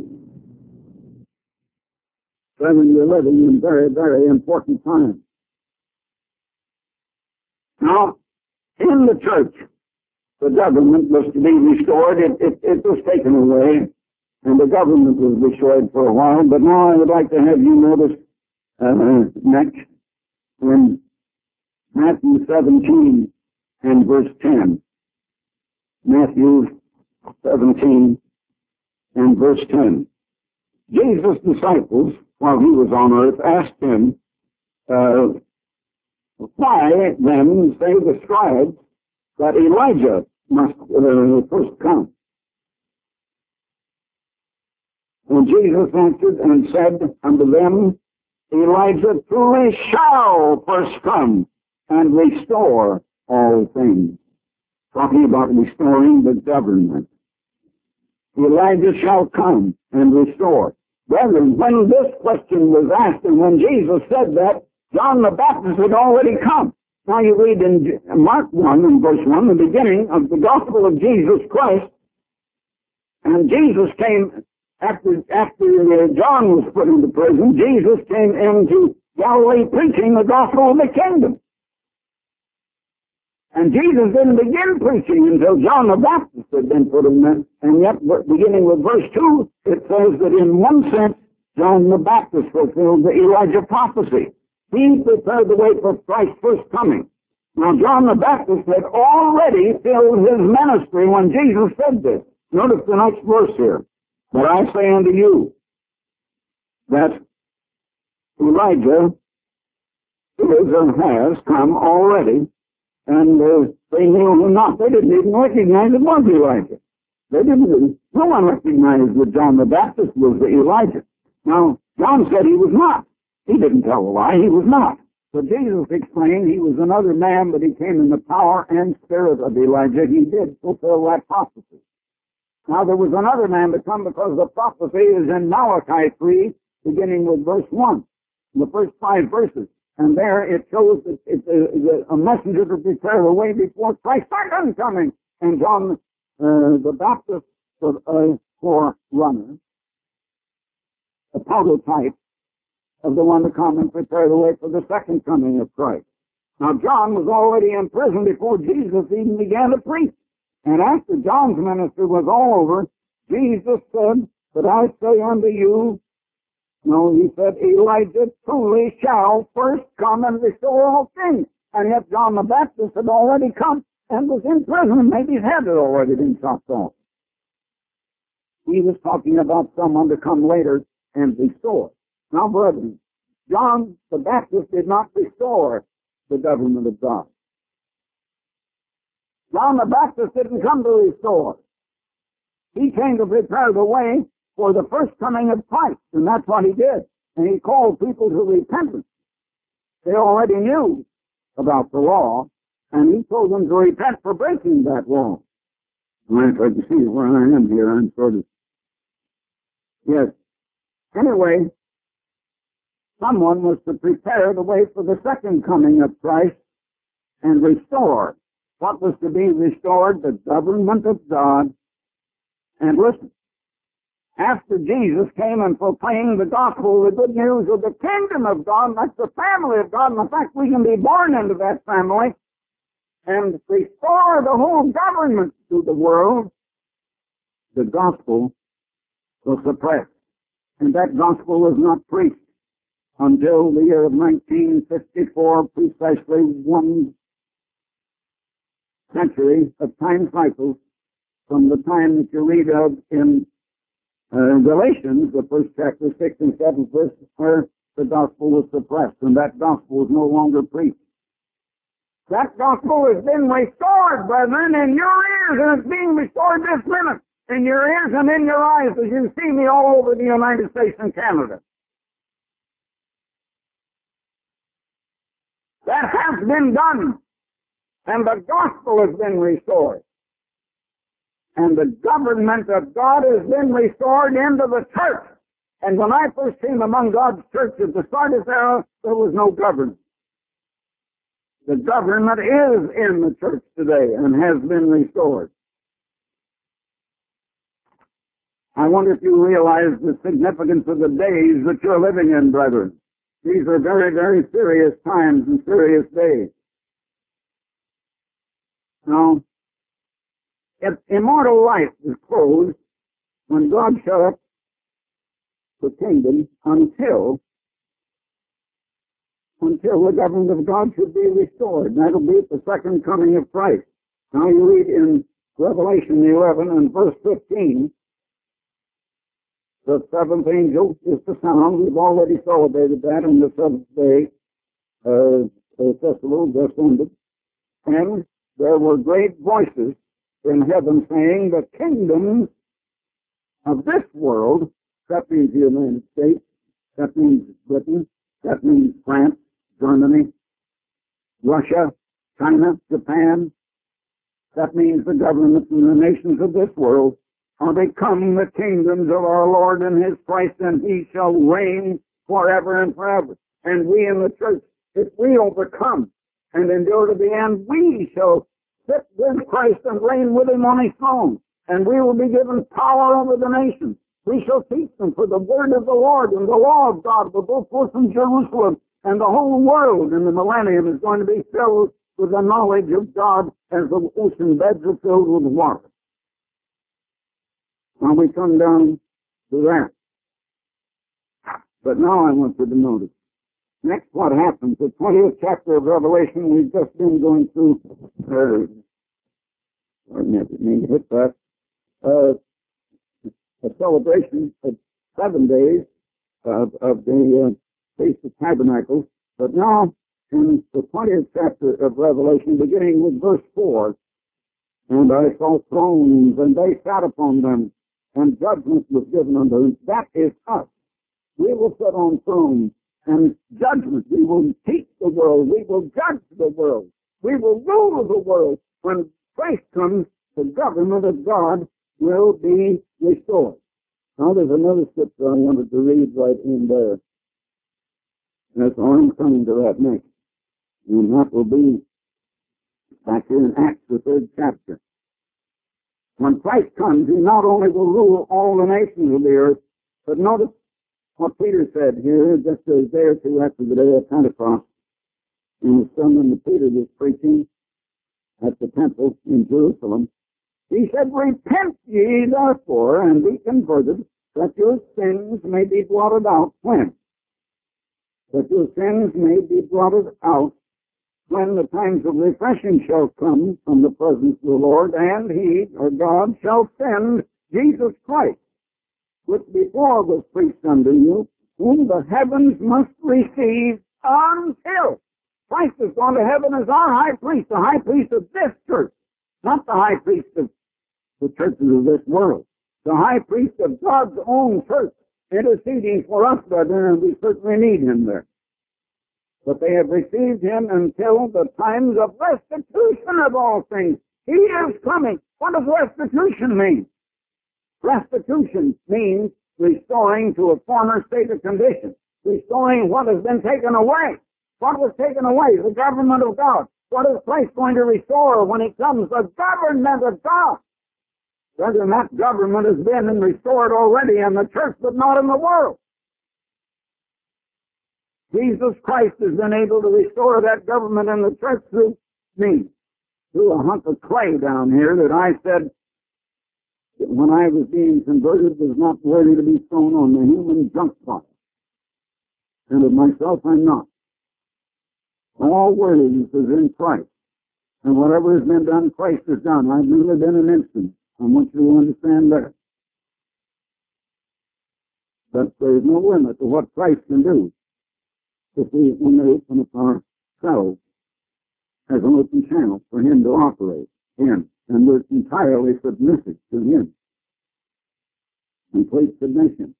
S1: Brethren, we're living in very, very important times. Now, in the church, the government was to be restored. It, it, it was taken away, and the government was destroyed for a while. But now I would like to have you notice uh, next in Matthew seventeen and verse ten. Matthew seventeen and verse ten. Jesus' disciples, while he was on earth, asked him, uh, why then say the scribes that Elijah must uh, first come? And Jesus answered and said unto them, Elijah truly shall first come and restore all things. Talking about restoring the government. Elijah shall come and restore. Brethren, when this question was asked and when Jesus said that, John the Baptist had already come. Now you read in Mark one and verse one, the beginning of the gospel of Jesus Christ, and Jesus came, after, after John was put into prison, Jesus came into Galilee preaching the gospel of the kingdom. And Jesus didn't begin preaching until John the Baptist had been put in there. And yet, beginning with verse two, it says that in one sense, John the Baptist fulfilled the Elijah prophecy. He prepared the way for Christ's first coming. Now, John the Baptist had already filled his ministry when Jesus said this. Notice the next verse here. But I say unto you that Elijah is and has come already. And uh, they knew him not. They didn't even recognize it was Elijah. They didn't. No one recognized that John the Baptist was the Elijah. Now, John said he was not. He didn't tell a lie. He was not. But Jesus explained he was another man, but he came in the power and spirit of Elijah. He did fulfill that prophecy. Now, there was another man to come because the prophecy is in Malachi three, beginning with verse one, the first five verses. And there it shows that it's a, a messenger to prepare the way before Christ's second coming. And John uh, the Baptist was a forerunner, a prototype of the one to come and prepare the way for the second coming of Christ. Now, John was already in prison before Jesus even began to preach. And after John's ministry was all over, Jesus said, But I say unto you, no, he said, Elijah truly shall first come and restore all things. And yet John the Baptist had already come and was in prison. Maybe his head had already been chopped off. He was talking about someone to come later and restore. Now, brethren, John the Baptist did not restore the government of God. John the Baptist didn't come to restore. He came to prepare the way for the first coming of Christ, and that's what he did. And he called people to repentance. They already knew about the law, and he told them to repent for breaking that law. Well, if I can see where I am here, I'm sort of... Yes. Anyway, someone was to prepare the way for the second coming of Christ and restore. What was to be restored? The government of God. And listen, after Jesus came and proclaimed the gospel, the good news of the kingdom of God, that's the family of God, and in fact we can be born into that family and restore the whole government to the world, the gospel was suppressed. And that gospel was not preached until the year of nineteen fifty-four, precisely one century of time cycles from the time that you read of in uh, Galatians, the first chapter, six and seven verses, where the gospel was suppressed, and that gospel was no longer preached. That gospel has been restored, brethren, in your ears, and it's being restored this minute in your ears and in your eyes as you see me all over the United States and Canada. That has been done, and the gospel has been restored. And the government of God has been restored into the church. And when I first came among God's church at the Sardis era, there was no government. The government is in the church today and has been restored. I wonder if you realize the significance of the days that you're living in, brethren. These are very, very serious times and serious days. Now, if immortal life is closed when God shut up the kingdom until until the government of God should be restored. And that'll be at the second coming of Christ. Now you read in Revelation eleven and verse fifteen, the seventh angel is the sound. We've already celebrated that on the seventh day. Uh, the festival just ended. And there were great voices in heaven saying, the kingdoms of this world, that means the United States, that means Britain, that means France, Germany, Russia, China, Japan, that means the governments and the nations of this world are become the kingdoms of our Lord and His Christ, and He shall reign forever and forever. And we in the church, if we overcome and endure to the end, we shall sit with Christ and reign with Him on His throne. And we will be given power over the nations. We shall teach them, for the word of the Lord and the law of God will go forth from Jerusalem, and the whole world in the millennium is going to be filled with the knowledge of God as the ocean beds are filled with water. Now we come down to that. But now I want you to notice. Next, what happens? The twentieth chapter of Revelation, we've just been going through, uh, I never mean to hit that, uh, a celebration of seven days of, of the uh, Feast of Tabernacles. But now, in the twentieth chapter of Revelation, beginning with verse four, and I saw thrones, and they sat upon them, and judgment was given unto them. That is us. We will sit on thrones, and judgment. We will teach the world. We will judge the world. We will rule the world. When Christ comes, the government of God will be restored. Now there's another scripture I wanted to read right in there. That's all I'm coming to that next. And that will be back here in Acts, the third chapter. When Christ comes, He not only will rule all the nations of the earth, but notice what Peter said here just a day or two after the day of Pentecost in the sermon that Peter was preaching at the temple in Jerusalem. He said, repent ye therefore and be converted, that your sins may be blotted out. When? That your sins may be blotted out when the times of refreshing shall come from the presence of the Lord, and He, or God, shall send Jesus Christ, which before was preached unto you, whom the heavens must receive until Christ has gone to heaven as our high priest, the high priest of this church, not the high priest of the churches of this world, the high priest of God's own church, interceding for us, brethren, and we certainly need Him there. But they have received Him until the times of restitution of all things. He is coming. What does restitution mean? Restitution means restoring to a former state of condition, restoring what has been taken away. What was taken away? The government of God. What is Christ going to restore when He comes? The government of God. Brethren, that government has been restored already in the church, but not in the world. Jesus Christ has been able to restore that government in the church through me, through a hunk of clay down here that I said, that when I was being converted, was not worthy to be thrown on the human junk pile. And of myself, I'm not. All worthiness is in Christ. And whatever has been done, Christ has done. I've really been an instance. I want you to understand that. But there's no limit to what Christ can do if we, when we open up ourselves as an open channel for Him to operate in. And we're entirely submissive to Him. Complete submission.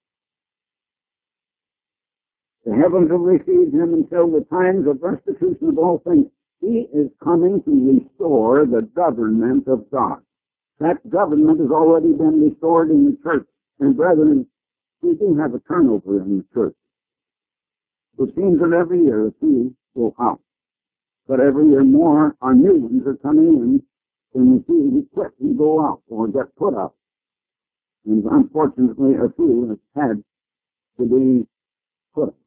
S1: The heavens have received Him until the times of restitution of all things. He is coming to restore the government of God. That government has already been restored in the church. And brethren, we do have a turnover in the church. It seems that every year a few go out. But every year more, our new ones are coming in, and we see we quit and go out or get put out. And unfortunately, a few have had to be put out.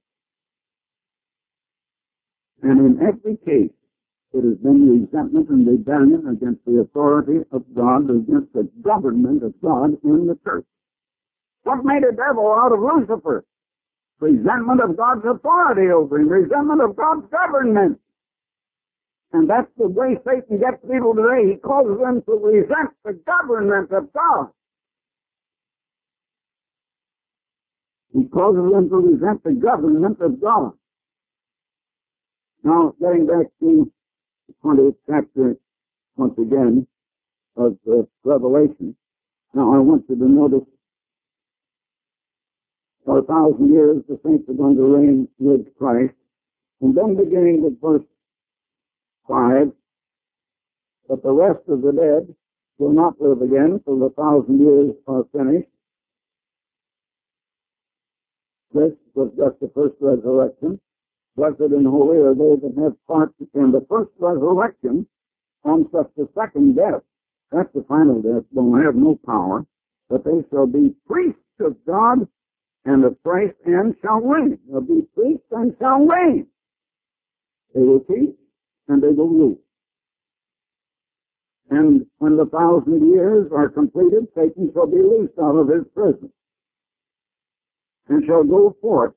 S1: And in every case, it has been resentment and rebellion against the authority of God, against the government of God in the church. What made a devil out of Lucifer? Resentment of God's authority over him, resentment of God's government. And that's the way Satan gets people today. He causes them to resent the government of God. He causes them to resent the government of God. Now, getting back to the twentieth chapter, once again, of uh, Revelation. Now, I want you to notice, for a thousand years, the saints are going to reign with Christ. And then beginning with verse five, but the rest of the dead will not live again till the thousand years are finished. This was just the first resurrection. Blessed and holy are they that have part in the first resurrection on such the second death. That's the final death. They'll have no power, but they shall be priests of God and of Christ and shall reign. They'll be priests and shall reign. They will teach and they will rule. And when the thousand years are completed, Satan shall be loosed out of his prison and shall go forth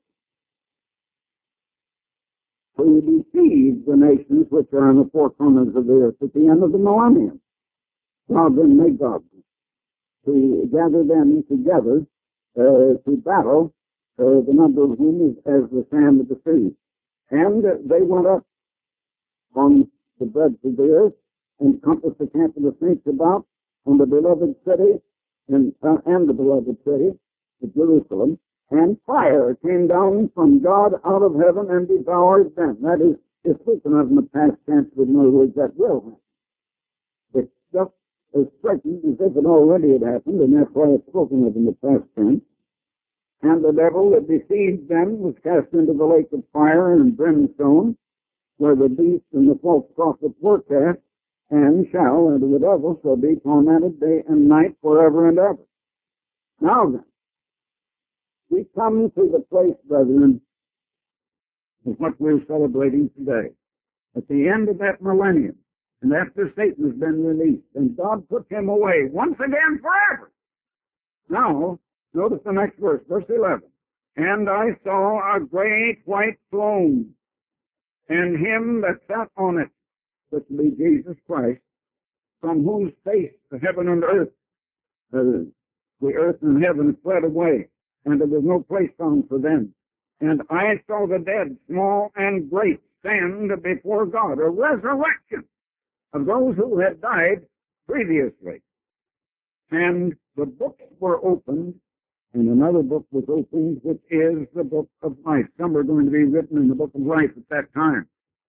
S1: to deceive the nations which are in the four corners of the earth at the end of the millennium. God then made God to gather them together uh, to battle, uh, the number of whom is as the sand of the sea. And uh, they went up on the breadth of the earth and compassed the camp of the saints about on the beloved city and, uh, and the beloved city of Jerusalem. And fire came down from God out of heaven and devoured them. That is, it's spoken of in the past tense, but in other words, that will happen. It's just as certain as if it already had happened, and that's why it's spoken of in the past tense. And the devil that deceived them was cast into the lake of fire and brimstone, where the beast and the false prophet were cast, and shall, and the devil shall be tormented day and night forever and ever. Now then, we come to the place, brethren, of what we're celebrating today. At the end of that millennium, and after Satan has been released, and God took him away once again forever. Now, notice the next verse, verse eleven. And I saw a great white throne, and him that sat on it, which will be Jesus Christ, from whose face the heaven and earth, uh, the earth and heaven fled away, and there was no place found for them. And I saw the dead, small and great, stand before God, a resurrection of those who had died previously. And the books were opened, and another book was opened, which is the book of life. Some are going to be written in the book of life at that time.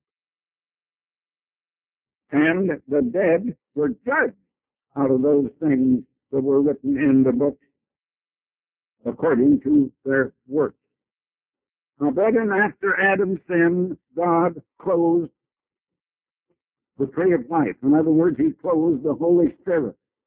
S1: And the dead were judged out of those things that were written in the book according to their works. Now, brethren, after Adam's sin, God closed the tree of life. In other words, he closed the Holy Spirit.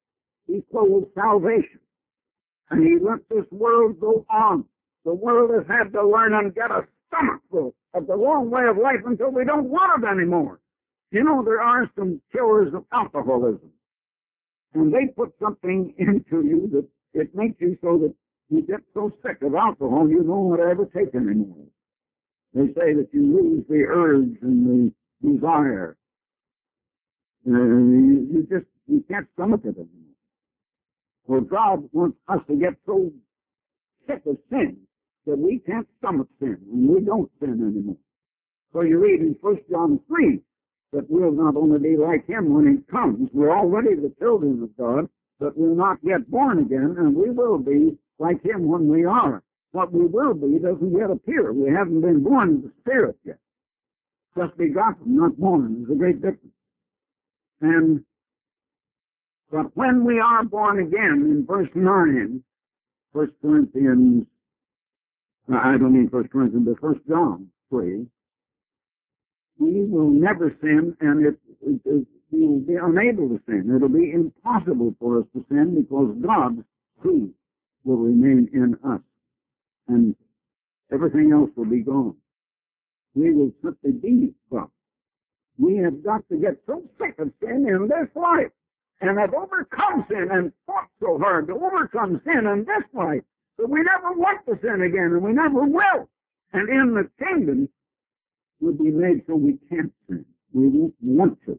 S1: He closed salvation. And he let this world go on. The world has had to learn and get a stomachful of the wrong way of life until we don't want it anymore. You know, there are some killers of alcoholism. And they put something into you that it makes you so that you get so sick of alcohol you don't want to ever take it anymore. They say that you lose the urge and the desire. Uh, you, you just you can't stomach it anymore. Well, God wants us to get so sick of sin that we can't stomach sin, and we don't sin anymore. So you read in First John three that we'll not only be like him when he comes, we're already the children of God, but we're not yet born again, and we will be like him when we are. What we will be doesn't yet appear. We haven't been born in the Spirit yet. Just begotten, not born. There's a great difference. And but when we are born again, in verse nine, First Corinthians, I don't mean First Corinthians, but First John three, we will never sin, and it, it, it, we will be unable to sin. It'll be impossible for us to sin because God's truth will remain in us, and everything else will be gone. We will simply be God. We have got to get so sick of sin in this life, and have overcome sin and fought so hard to overcome sin in this life that we never want to sin again, and we never will. And in the kingdom, we'll be made so we can't sin. We won't want to.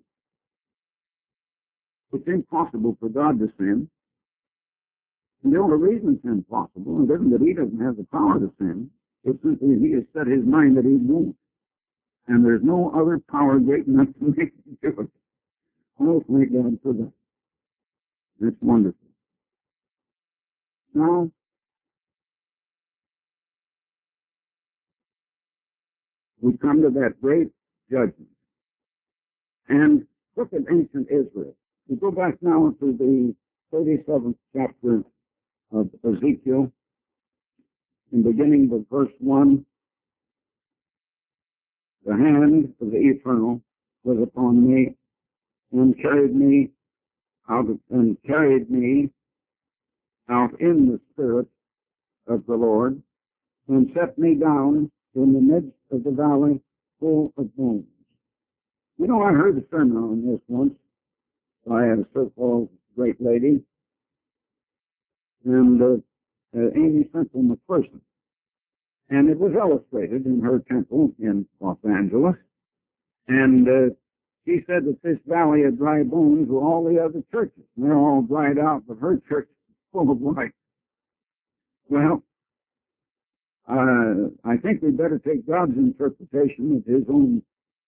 S1: It's impossible for God to sin. And the only reason it's impossible isn't that he doesn't have the power to sin. It's simply he has set his mind that he won't. And there's no other power great enough to make him do it. Oh, thank God for that. It's wonderful. Now, we come to that great judgment. And look at ancient Israel. We go back now to the thirty-seventh chapter of Ezekiel, in beginning with verse one. The hand of the Eternal was upon me, and carried me out of, and carried me out in the spirit of the Lord, and set me down in the midst of the valley full of bones. You know, I heard a sermon on this once by a so-called great lady, and uh, uh, Amy Central McPherson. And it was illustrated in her temple in Los Angeles. And uh, she said that this valley of dry bones were all the other churches. And they're all dried out, but her church is full of life. Well, uh, I think we better take God's interpretation of his own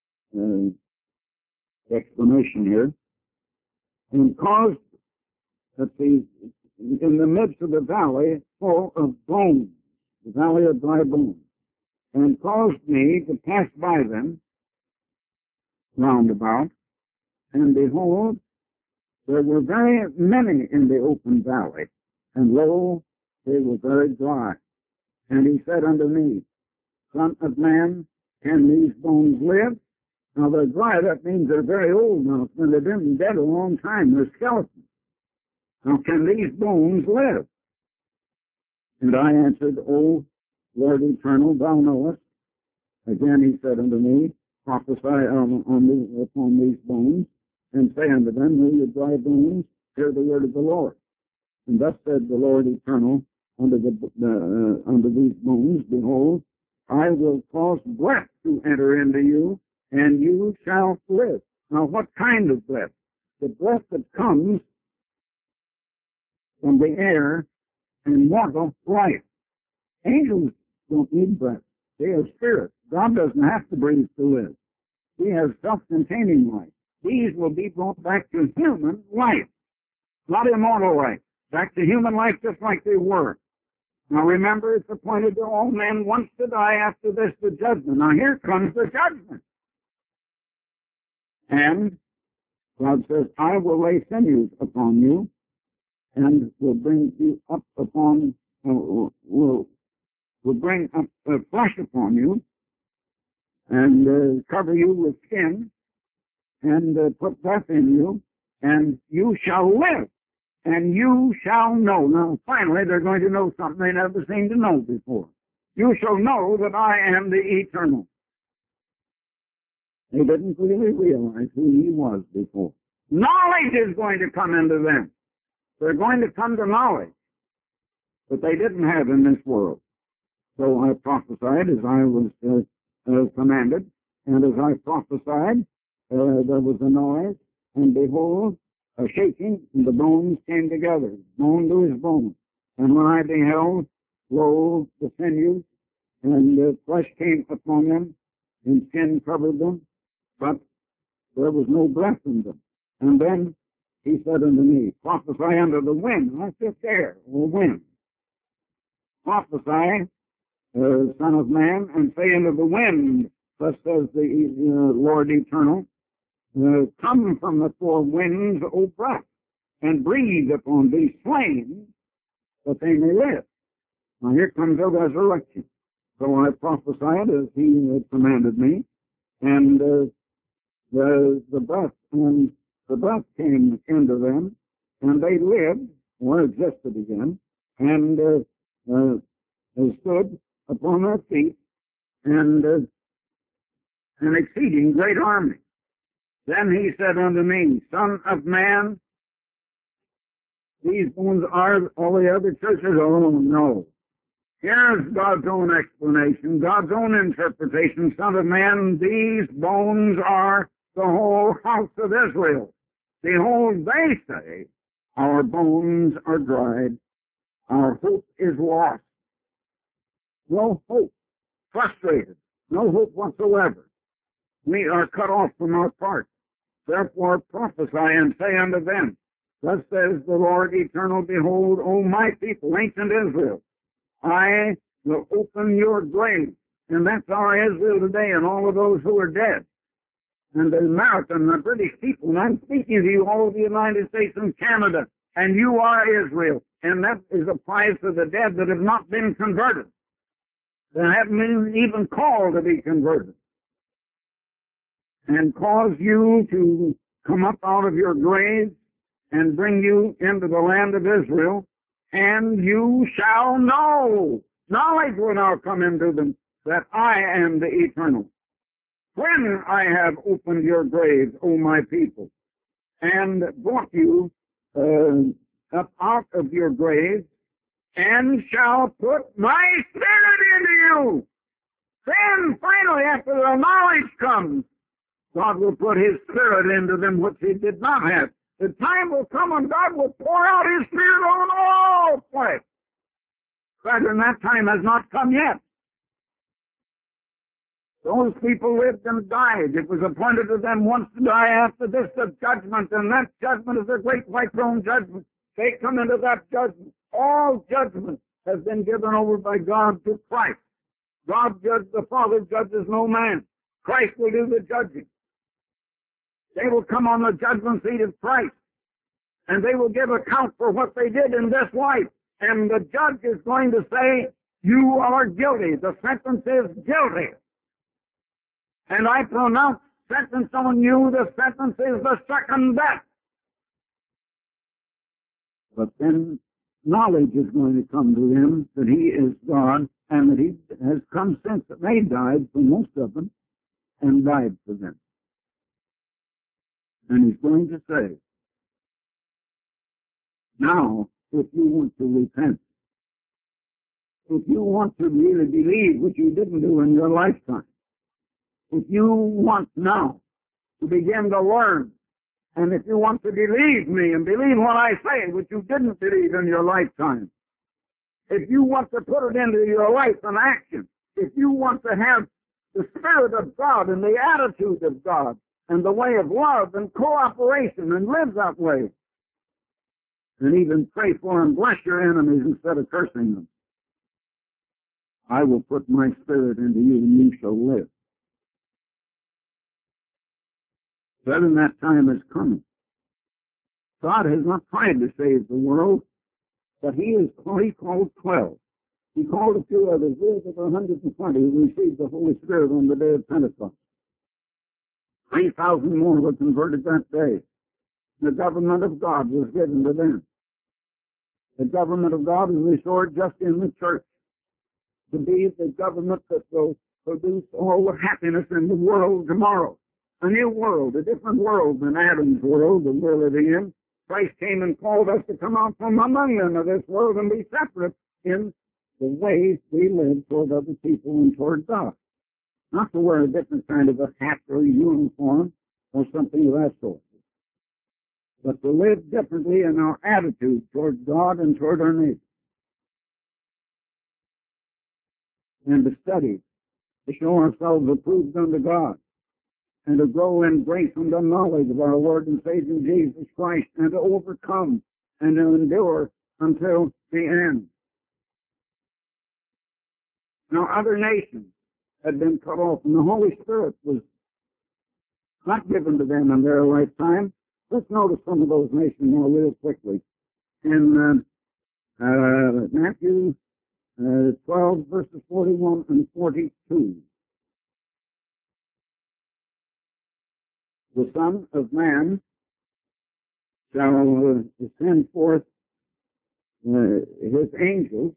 S1: uh, explanation here. And caused that the, in the midst of the valley full of bones, the valley of dry bones, and caused me to pass by them round about, and behold, there were very many in the open valley, and lo, they were very dry. And he said unto me, Son of man, can these bones live? Now they're dry, that means they're very old now, and they've been dead a long time, they're skeletons. Now can these bones live? And I answered, O Lord eternal, thou knowest. Again he said unto me, Prophesy on, on the, upon these bones, and say unto them, O you dry bones, hear the word of the Lord. And thus said the Lord eternal unto, the, uh, unto these bones, Behold, I will cause breath to enter into you, and you shall live. Now what kind of breath? The breath that comes from the air and mortal life. Angels don't need breath. They are spirits. God doesn't have to breathe to live. He has self-containing life. These will be brought back to human life, not immortal life. Back to human life just like they were. Now remember, it's appointed to all men once to die, after this the judgment. Now here comes the judgment. And God says, I will lay sinews upon you, and will bring you up upon, uh, will, will bring up uh, flesh upon you, and uh, cover you with skin, and uh, put breath in you, and you shall live. and you shall know. Now, finally, they're going to know something they never seemed to know before. You shall know that I am the eternal. They didn't really realize who he was before. Knowledge is going to come into them. They're going to come to knowledge that they didn't have in this world. So I prophesied as I was uh, uh, commanded, and as I prophesied, uh, there was a noise, and behold, a shaking, and the bones came together, bone to his bone. And when I beheld, lo, the sinews, and the flesh came upon them, and skin covered them, but there was no breath in them. And then he said unto me, prophesy unto the wind. And I said, air, or wind. Prophesy, uh, Son of Man, and say unto the wind, thus says the uh, Lord Eternal, uh, come from the four winds, O breath, and breathe upon these slain, that they may live. Now here comes the resurrection. So I prophesied as he had commanded me, and uh, the the breath and the breath came into them, and they lived or existed again, and uh, uh, they stood upon their feet, and uh, an exceeding great army. Then he said unto me, Son of man, these bones are all the other churches? Oh no. Here's God's own explanation, God's own interpretation. Son of man, these bones are the whole house of Israel. Behold, they say, our bones are dried, our hope is lost. No hope, frustrated, no hope whatsoever. We are cut off from our part. Therefore prophesy and say unto them, thus says the Lord Eternal, behold, O my people, ancient Israel, I will open your grave. And that's our Israel today and all of those who are dead. And the American, the British people, and I'm speaking to you all of the United States and Canada, and you are Israel. And that is applies to the dead that have not been converted. They haven't been even called to be converted. And cause you to come up out of your graves and bring you into the land of Israel, and you shall know. Knowledge will now come into them that I am the eternal. When I have opened your graves, O my people, and brought you uh, up out of your graves, and shall put my spirit into you. Then finally, after the knowledge comes, God will put his spirit into them which he did not have. The time will come when God will pour out his spirit on all flesh. But that time has not come yet. Those people lived and died. It was appointed to them once to die, after this the judgment, and that judgment is the great white throne judgment. They come into that judgment. All judgment has been given over by God to Christ. God judges, the Father judges no man. Christ will do the judging. They will come on the judgment seat of Christ, and they will give account for what they did in this life. And the judge is going to say, you are guilty. The sentence is guilty. And I pronounce sentence on you. The sentence is the second death. But then knowledge is going to come to him that he is God, and that he has come since that they died for most of them, and died for them. And he's going to say, now, if you want to repent, if you want to really believe what you didn't do in your lifetime, if you want now to begin to learn, and if you want to believe me and believe what I say, which you didn't believe in your lifetime, if you want to put it into your life in action, if you want to have the Spirit of God and the attitude of God and the way of love and cooperation and live that way, and even pray for and bless your enemies instead of cursing them, I will put my Spirit into you and you shall live. Then that time is coming. God has not tried to save the world, but he is he called twelve. He called a few others. We of one hundred twenty who received the Holy Spirit on the day of Pentecost. three thousand more were converted that day. The government of God was given to them. The government of God is restored just in the church, to be the government that will produce all the happiness in the world tomorrow. A new world, a different world than Adam's world that we're living in. Christ came and called us to come out from among them of this world and be separate in the way we live toward other people and toward God. Not to wear a different kind of a hat or a uniform or something of that sort, but to live differently in our attitude toward God and toward our neighbor. And to study, to show ourselves approved unto God, and to grow in grace and the knowledge of our Lord and Savior Jesus Christ, and to overcome and to endure until the end. Now, other nations had been cut off, and the Holy Spirit was not given to them in their lifetime. Let's notice some of those nations now real quickly. In uh, uh, Matthew uh, twelve, verses forty-one and forty-two. The Son of Man shall uh, send forth uh, his angels,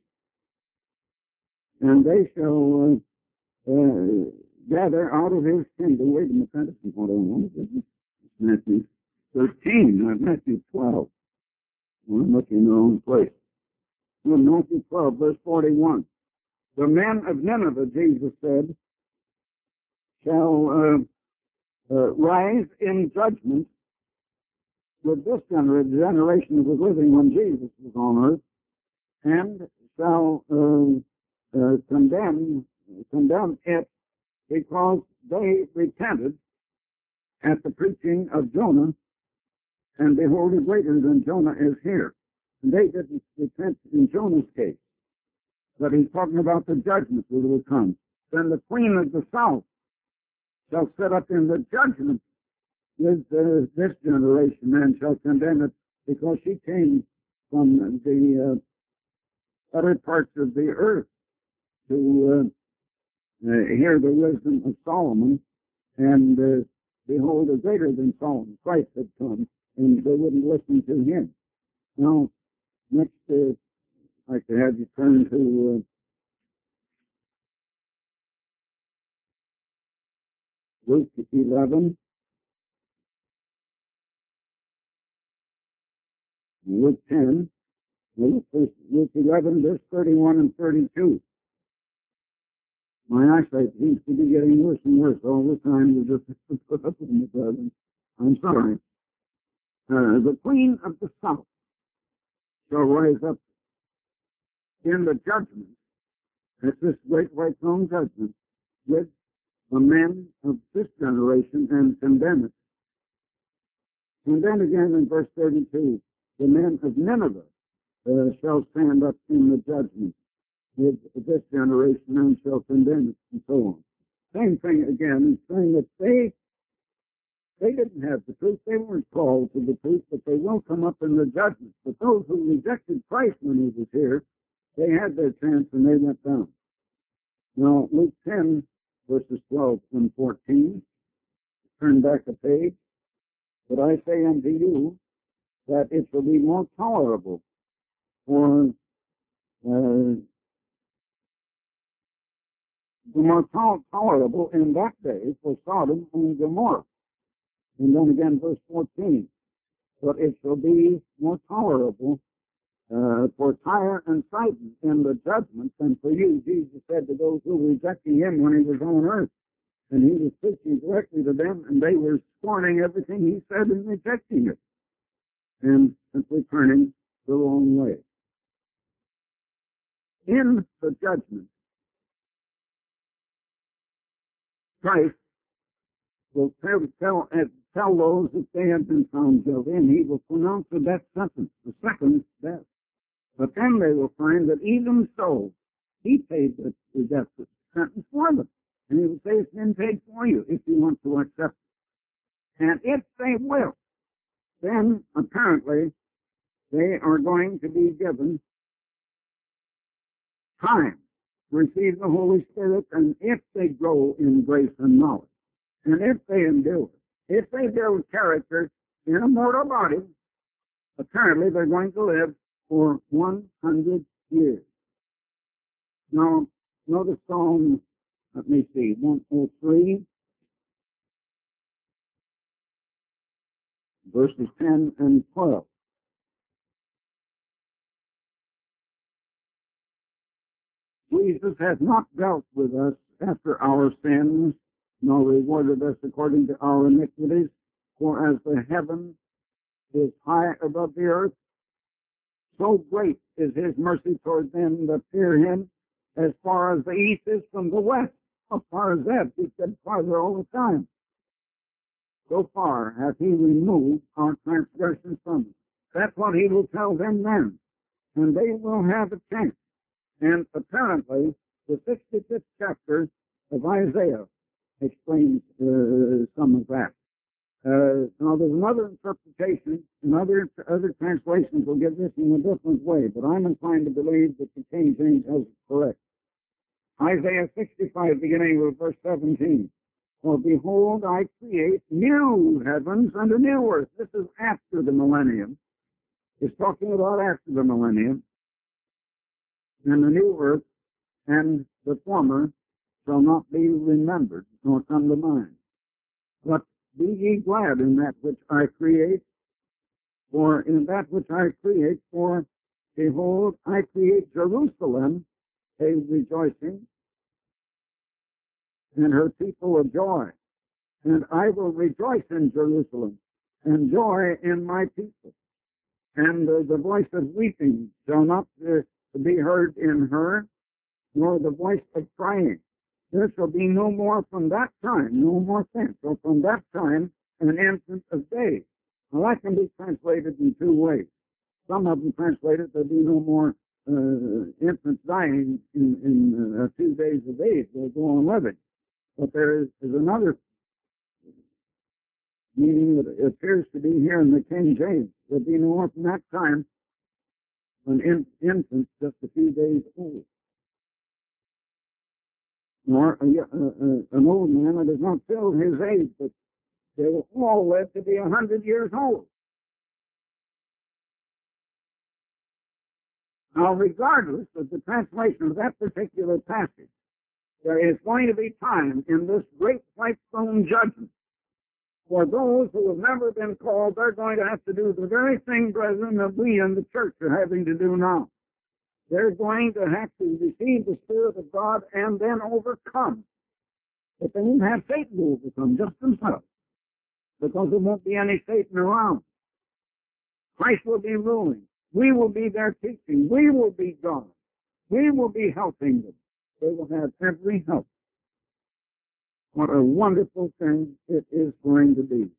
S1: and they shall uh, uh, gather out of his kingdom. Wait a minute, that isn't what I want. It's Matthew thirteen, not Matthew twelve. I'm looking in the wrong place. Well, Matthew twelve, verse forty-one. The men of Nineveh, Jesus said, shall uh, uh, rise in judgment with this gener- generation that was living when Jesus was on earth, and shall uh, uh, condemn, condemn it because they repented at the preaching of Jonah, and behold, a greater than Jonah is here. And they didn't repent in Jonah's case, but he's talking about the judgment that will come. Then the queen of the south shall sit up in the judgment with uh, this generation and shall condemn it, because she came from the uh, other parts of the earth to uh, uh, hear the wisdom of Solomon, and uh, behold, a greater than Solomon, Christ had come, and they wouldn't listen to him. Now, next, uh, I'd like to have you turn to uh, Luke eleven. Luke ten, Luke, Luke eleven, verse thirty-one and thirty-two. My eyesight seems to be getting worse and worse all the time. You just put up with me, brother. I'm sorry. Uh, the queen of the south shall rise up in the judgment. That's this great white throne judgment with the men of this generation and condemn it. And then again in verse thirty-two, the men of Nineveh uh, shall stand up in the judgment with this generation and shall condemn it, and so on. Same thing again, saying that they they didn't have the truth, they weren't called to the truth, but they will come up in the judgment. But those who rejected Christ when he was here, they had their chance and they went down. Now, Luke ten, verses twelve and fourteen, turn back a page. But I say unto you that it shall be more tolerable for uh, more to- tolerable in that day for Sodom and Gomorrah. And then again, verse fourteen. But it shall be more tolerable uh, for Tyre and Sidon in the judgment than for you. Jesus said to those who were rejecting him when he was on earth. And he was preaching directly to them, and they were scorning everything he said and rejecting it, and simply turning the wrong way. In the judgment, Christ will tell, tell, uh, tell those that they have been found guilty, and he will pronounce the death sentence, the second death. But then they will find that even so, he paid the, the death sentence for them. And he will say, it's been paid for you if you want to accept it. And if they will, then apparently they are going to be given time to receive the Holy Spirit, and if they grow in grace and knowledge, and if they endure, if they build character in a mortal body, apparently they're going to live for one hundred years. Now, notice Psalm, let me see, one oh three, verses ten and twelve. Jesus has not dealt with us after our sins, nor rewarded us according to our iniquities. For as the heaven is high above the earth, so great is his mercy toward them that fear him. As far as the east is from the west, as far as that, he said farther all the time. So far hath he removed our transgressions from us. That's what he will tell them then, and they will have a chance. And apparently, the sixty-fifth chapter of Isaiah explains uh, some of that. Uh, now, there's another interpretation, and other, other translations will give this in a different way, but I'm inclined to believe that the King James has it correct. Isaiah sixty-five, beginning with verse seventeen. For behold, I create new heavens and a new earth. This is after the millennium. It's talking about after the millennium. And the new earth and the former shall not be remembered, nor come to mind. But be ye glad in that which I create, for in that which I create, for behold, I create Jerusalem a rejoicing, and her people a joy. And I will rejoice in Jerusalem, and joy in my people. And uh, the voice of weeping shall not uh, be heard in her, nor the voice of crying. There shall be no more from that time, no more since, or from that time an instant of days. Now that can be translated in two ways. Some of them translated there'll be no more uh, infants dying in, in uh, a few days of age. They'll go on living. But there is, is another meaning that it appears to be here in the King James. There'll be no more from that time an in, infant just a few days old, nor a, a, a, an old man that has not filled his age, but they will all live to be a hundred years old. Now, regardless of the translation of that particular passage, there is going to be time in this great white throne judgment for those who have never been called. They're going to have to do the very thing, brethren, that we in the church are having to do now. They're going to have to receive the Spirit of God and then overcome. But they won't have Satan to overcome, just themselves, because there won't be any Satan around. Christ will be ruling. We will be there teaching. We will be God. We will be helping them. They will have every help. What a wonderful thing it is going to be.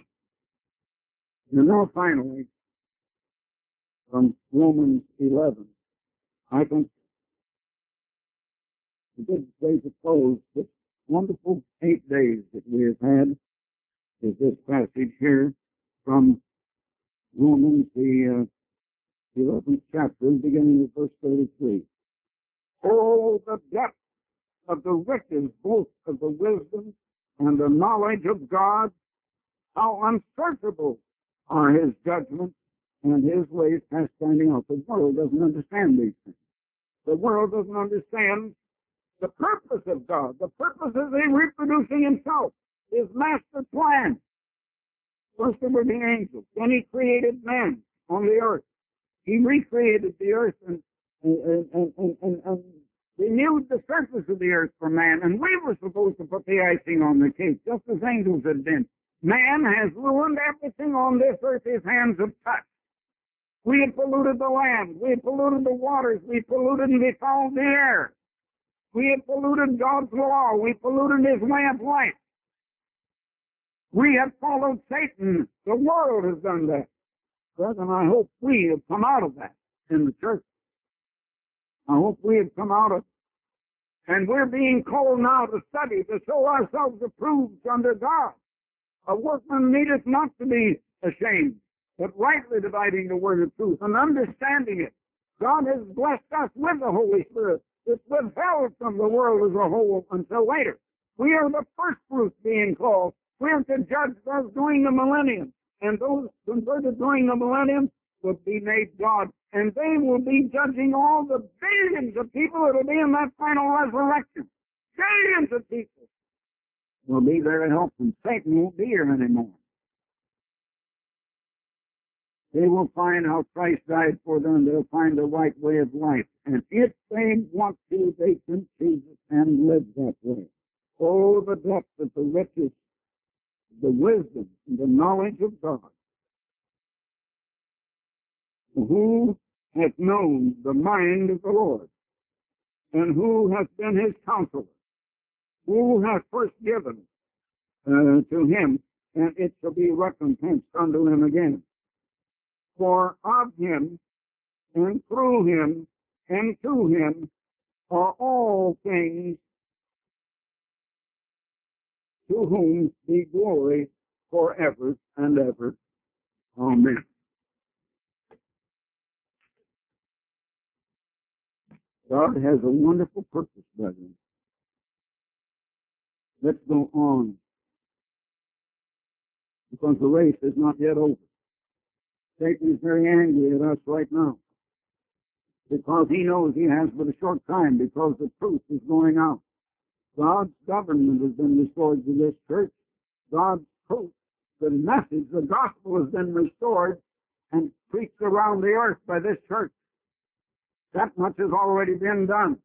S1: And now finally, from Romans eleven, I think a good way to close this wonderful eight days that we have had is this passage here from Romans, the uh, eleventh chapter, beginning with verse thirty-three. Oh, the depth of the riches, both of the wisdom and the knowledge of God, how unsearchable are his judgments and his ways past finding out. The world doesn't understand these things. The world doesn't understand the purpose of God. The purpose is in reproducing himself, his master plan. First there were the angels. Then he created man on the earth. He recreated the earth and, and, and, and, and, and renewed the surface of the earth for man. And we were supposed to put the icing on the cake, just as angels had been. Man has ruined everything on this earth his hands have touched. We have polluted the land. We have polluted the waters. We have polluted and befouled the air. We have polluted God's law. We polluted his way of life. We have followed Satan. The world has done that. Brethren, I hope we have come out of that in the church. I hope we have come out of it. And we're being called now to study, to show ourselves approved under God. A workman needeth not to be ashamed, but rightly dividing the word of truth and understanding it. God has blessed us with the Holy Spirit. It's withheld from the world as a whole until later. We are the first fruits being called. We are to judge those during the millennium. And those converted during the millennium will be made God And they will be judging all the billions of people that will be in that final resurrection. Billions of people will be there to help them. Satan won't be here anymore. They will find how Christ died for them. They'll find the right way of life. And if they want to, they can choose it and live that way. Oh, the depth of the riches, the wisdom, and the knowledge of God. Who hath known the mind of the Lord? And who hath been his counselor? Who hath first given uh, to him, and it shall be recompensed unto him again? For of him, and through him, and to him are all things, to whom be glory forever and ever. Amen. God has a wonderful purpose, brethren. Let's go on, because the race is not yet over. Satan is very angry at us right now, because he knows he has but a short time, because the truth is going out. God's government has been restored to this church. God's truth, the message, the gospel has been restored and preached around the earth by this church. That much has already been done.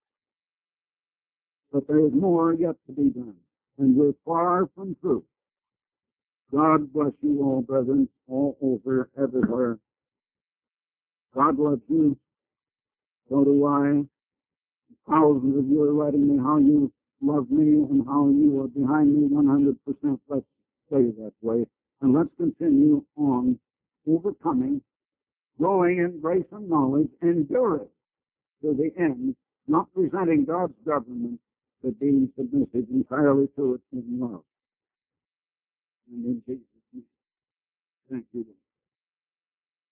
S1: But there is more yet to be done, and we're far from through. God bless you all, brethren, all over, everywhere. God loves you. So do I. Thousands of you are writing me how you love me and how you are behind me one hundred percent. Let's stay that way. And let's continue on overcoming, growing in grace and knowledge, enduring to the end, not resenting God's government, but being submissive entirely to it in love. And in Jesus' name, thank you.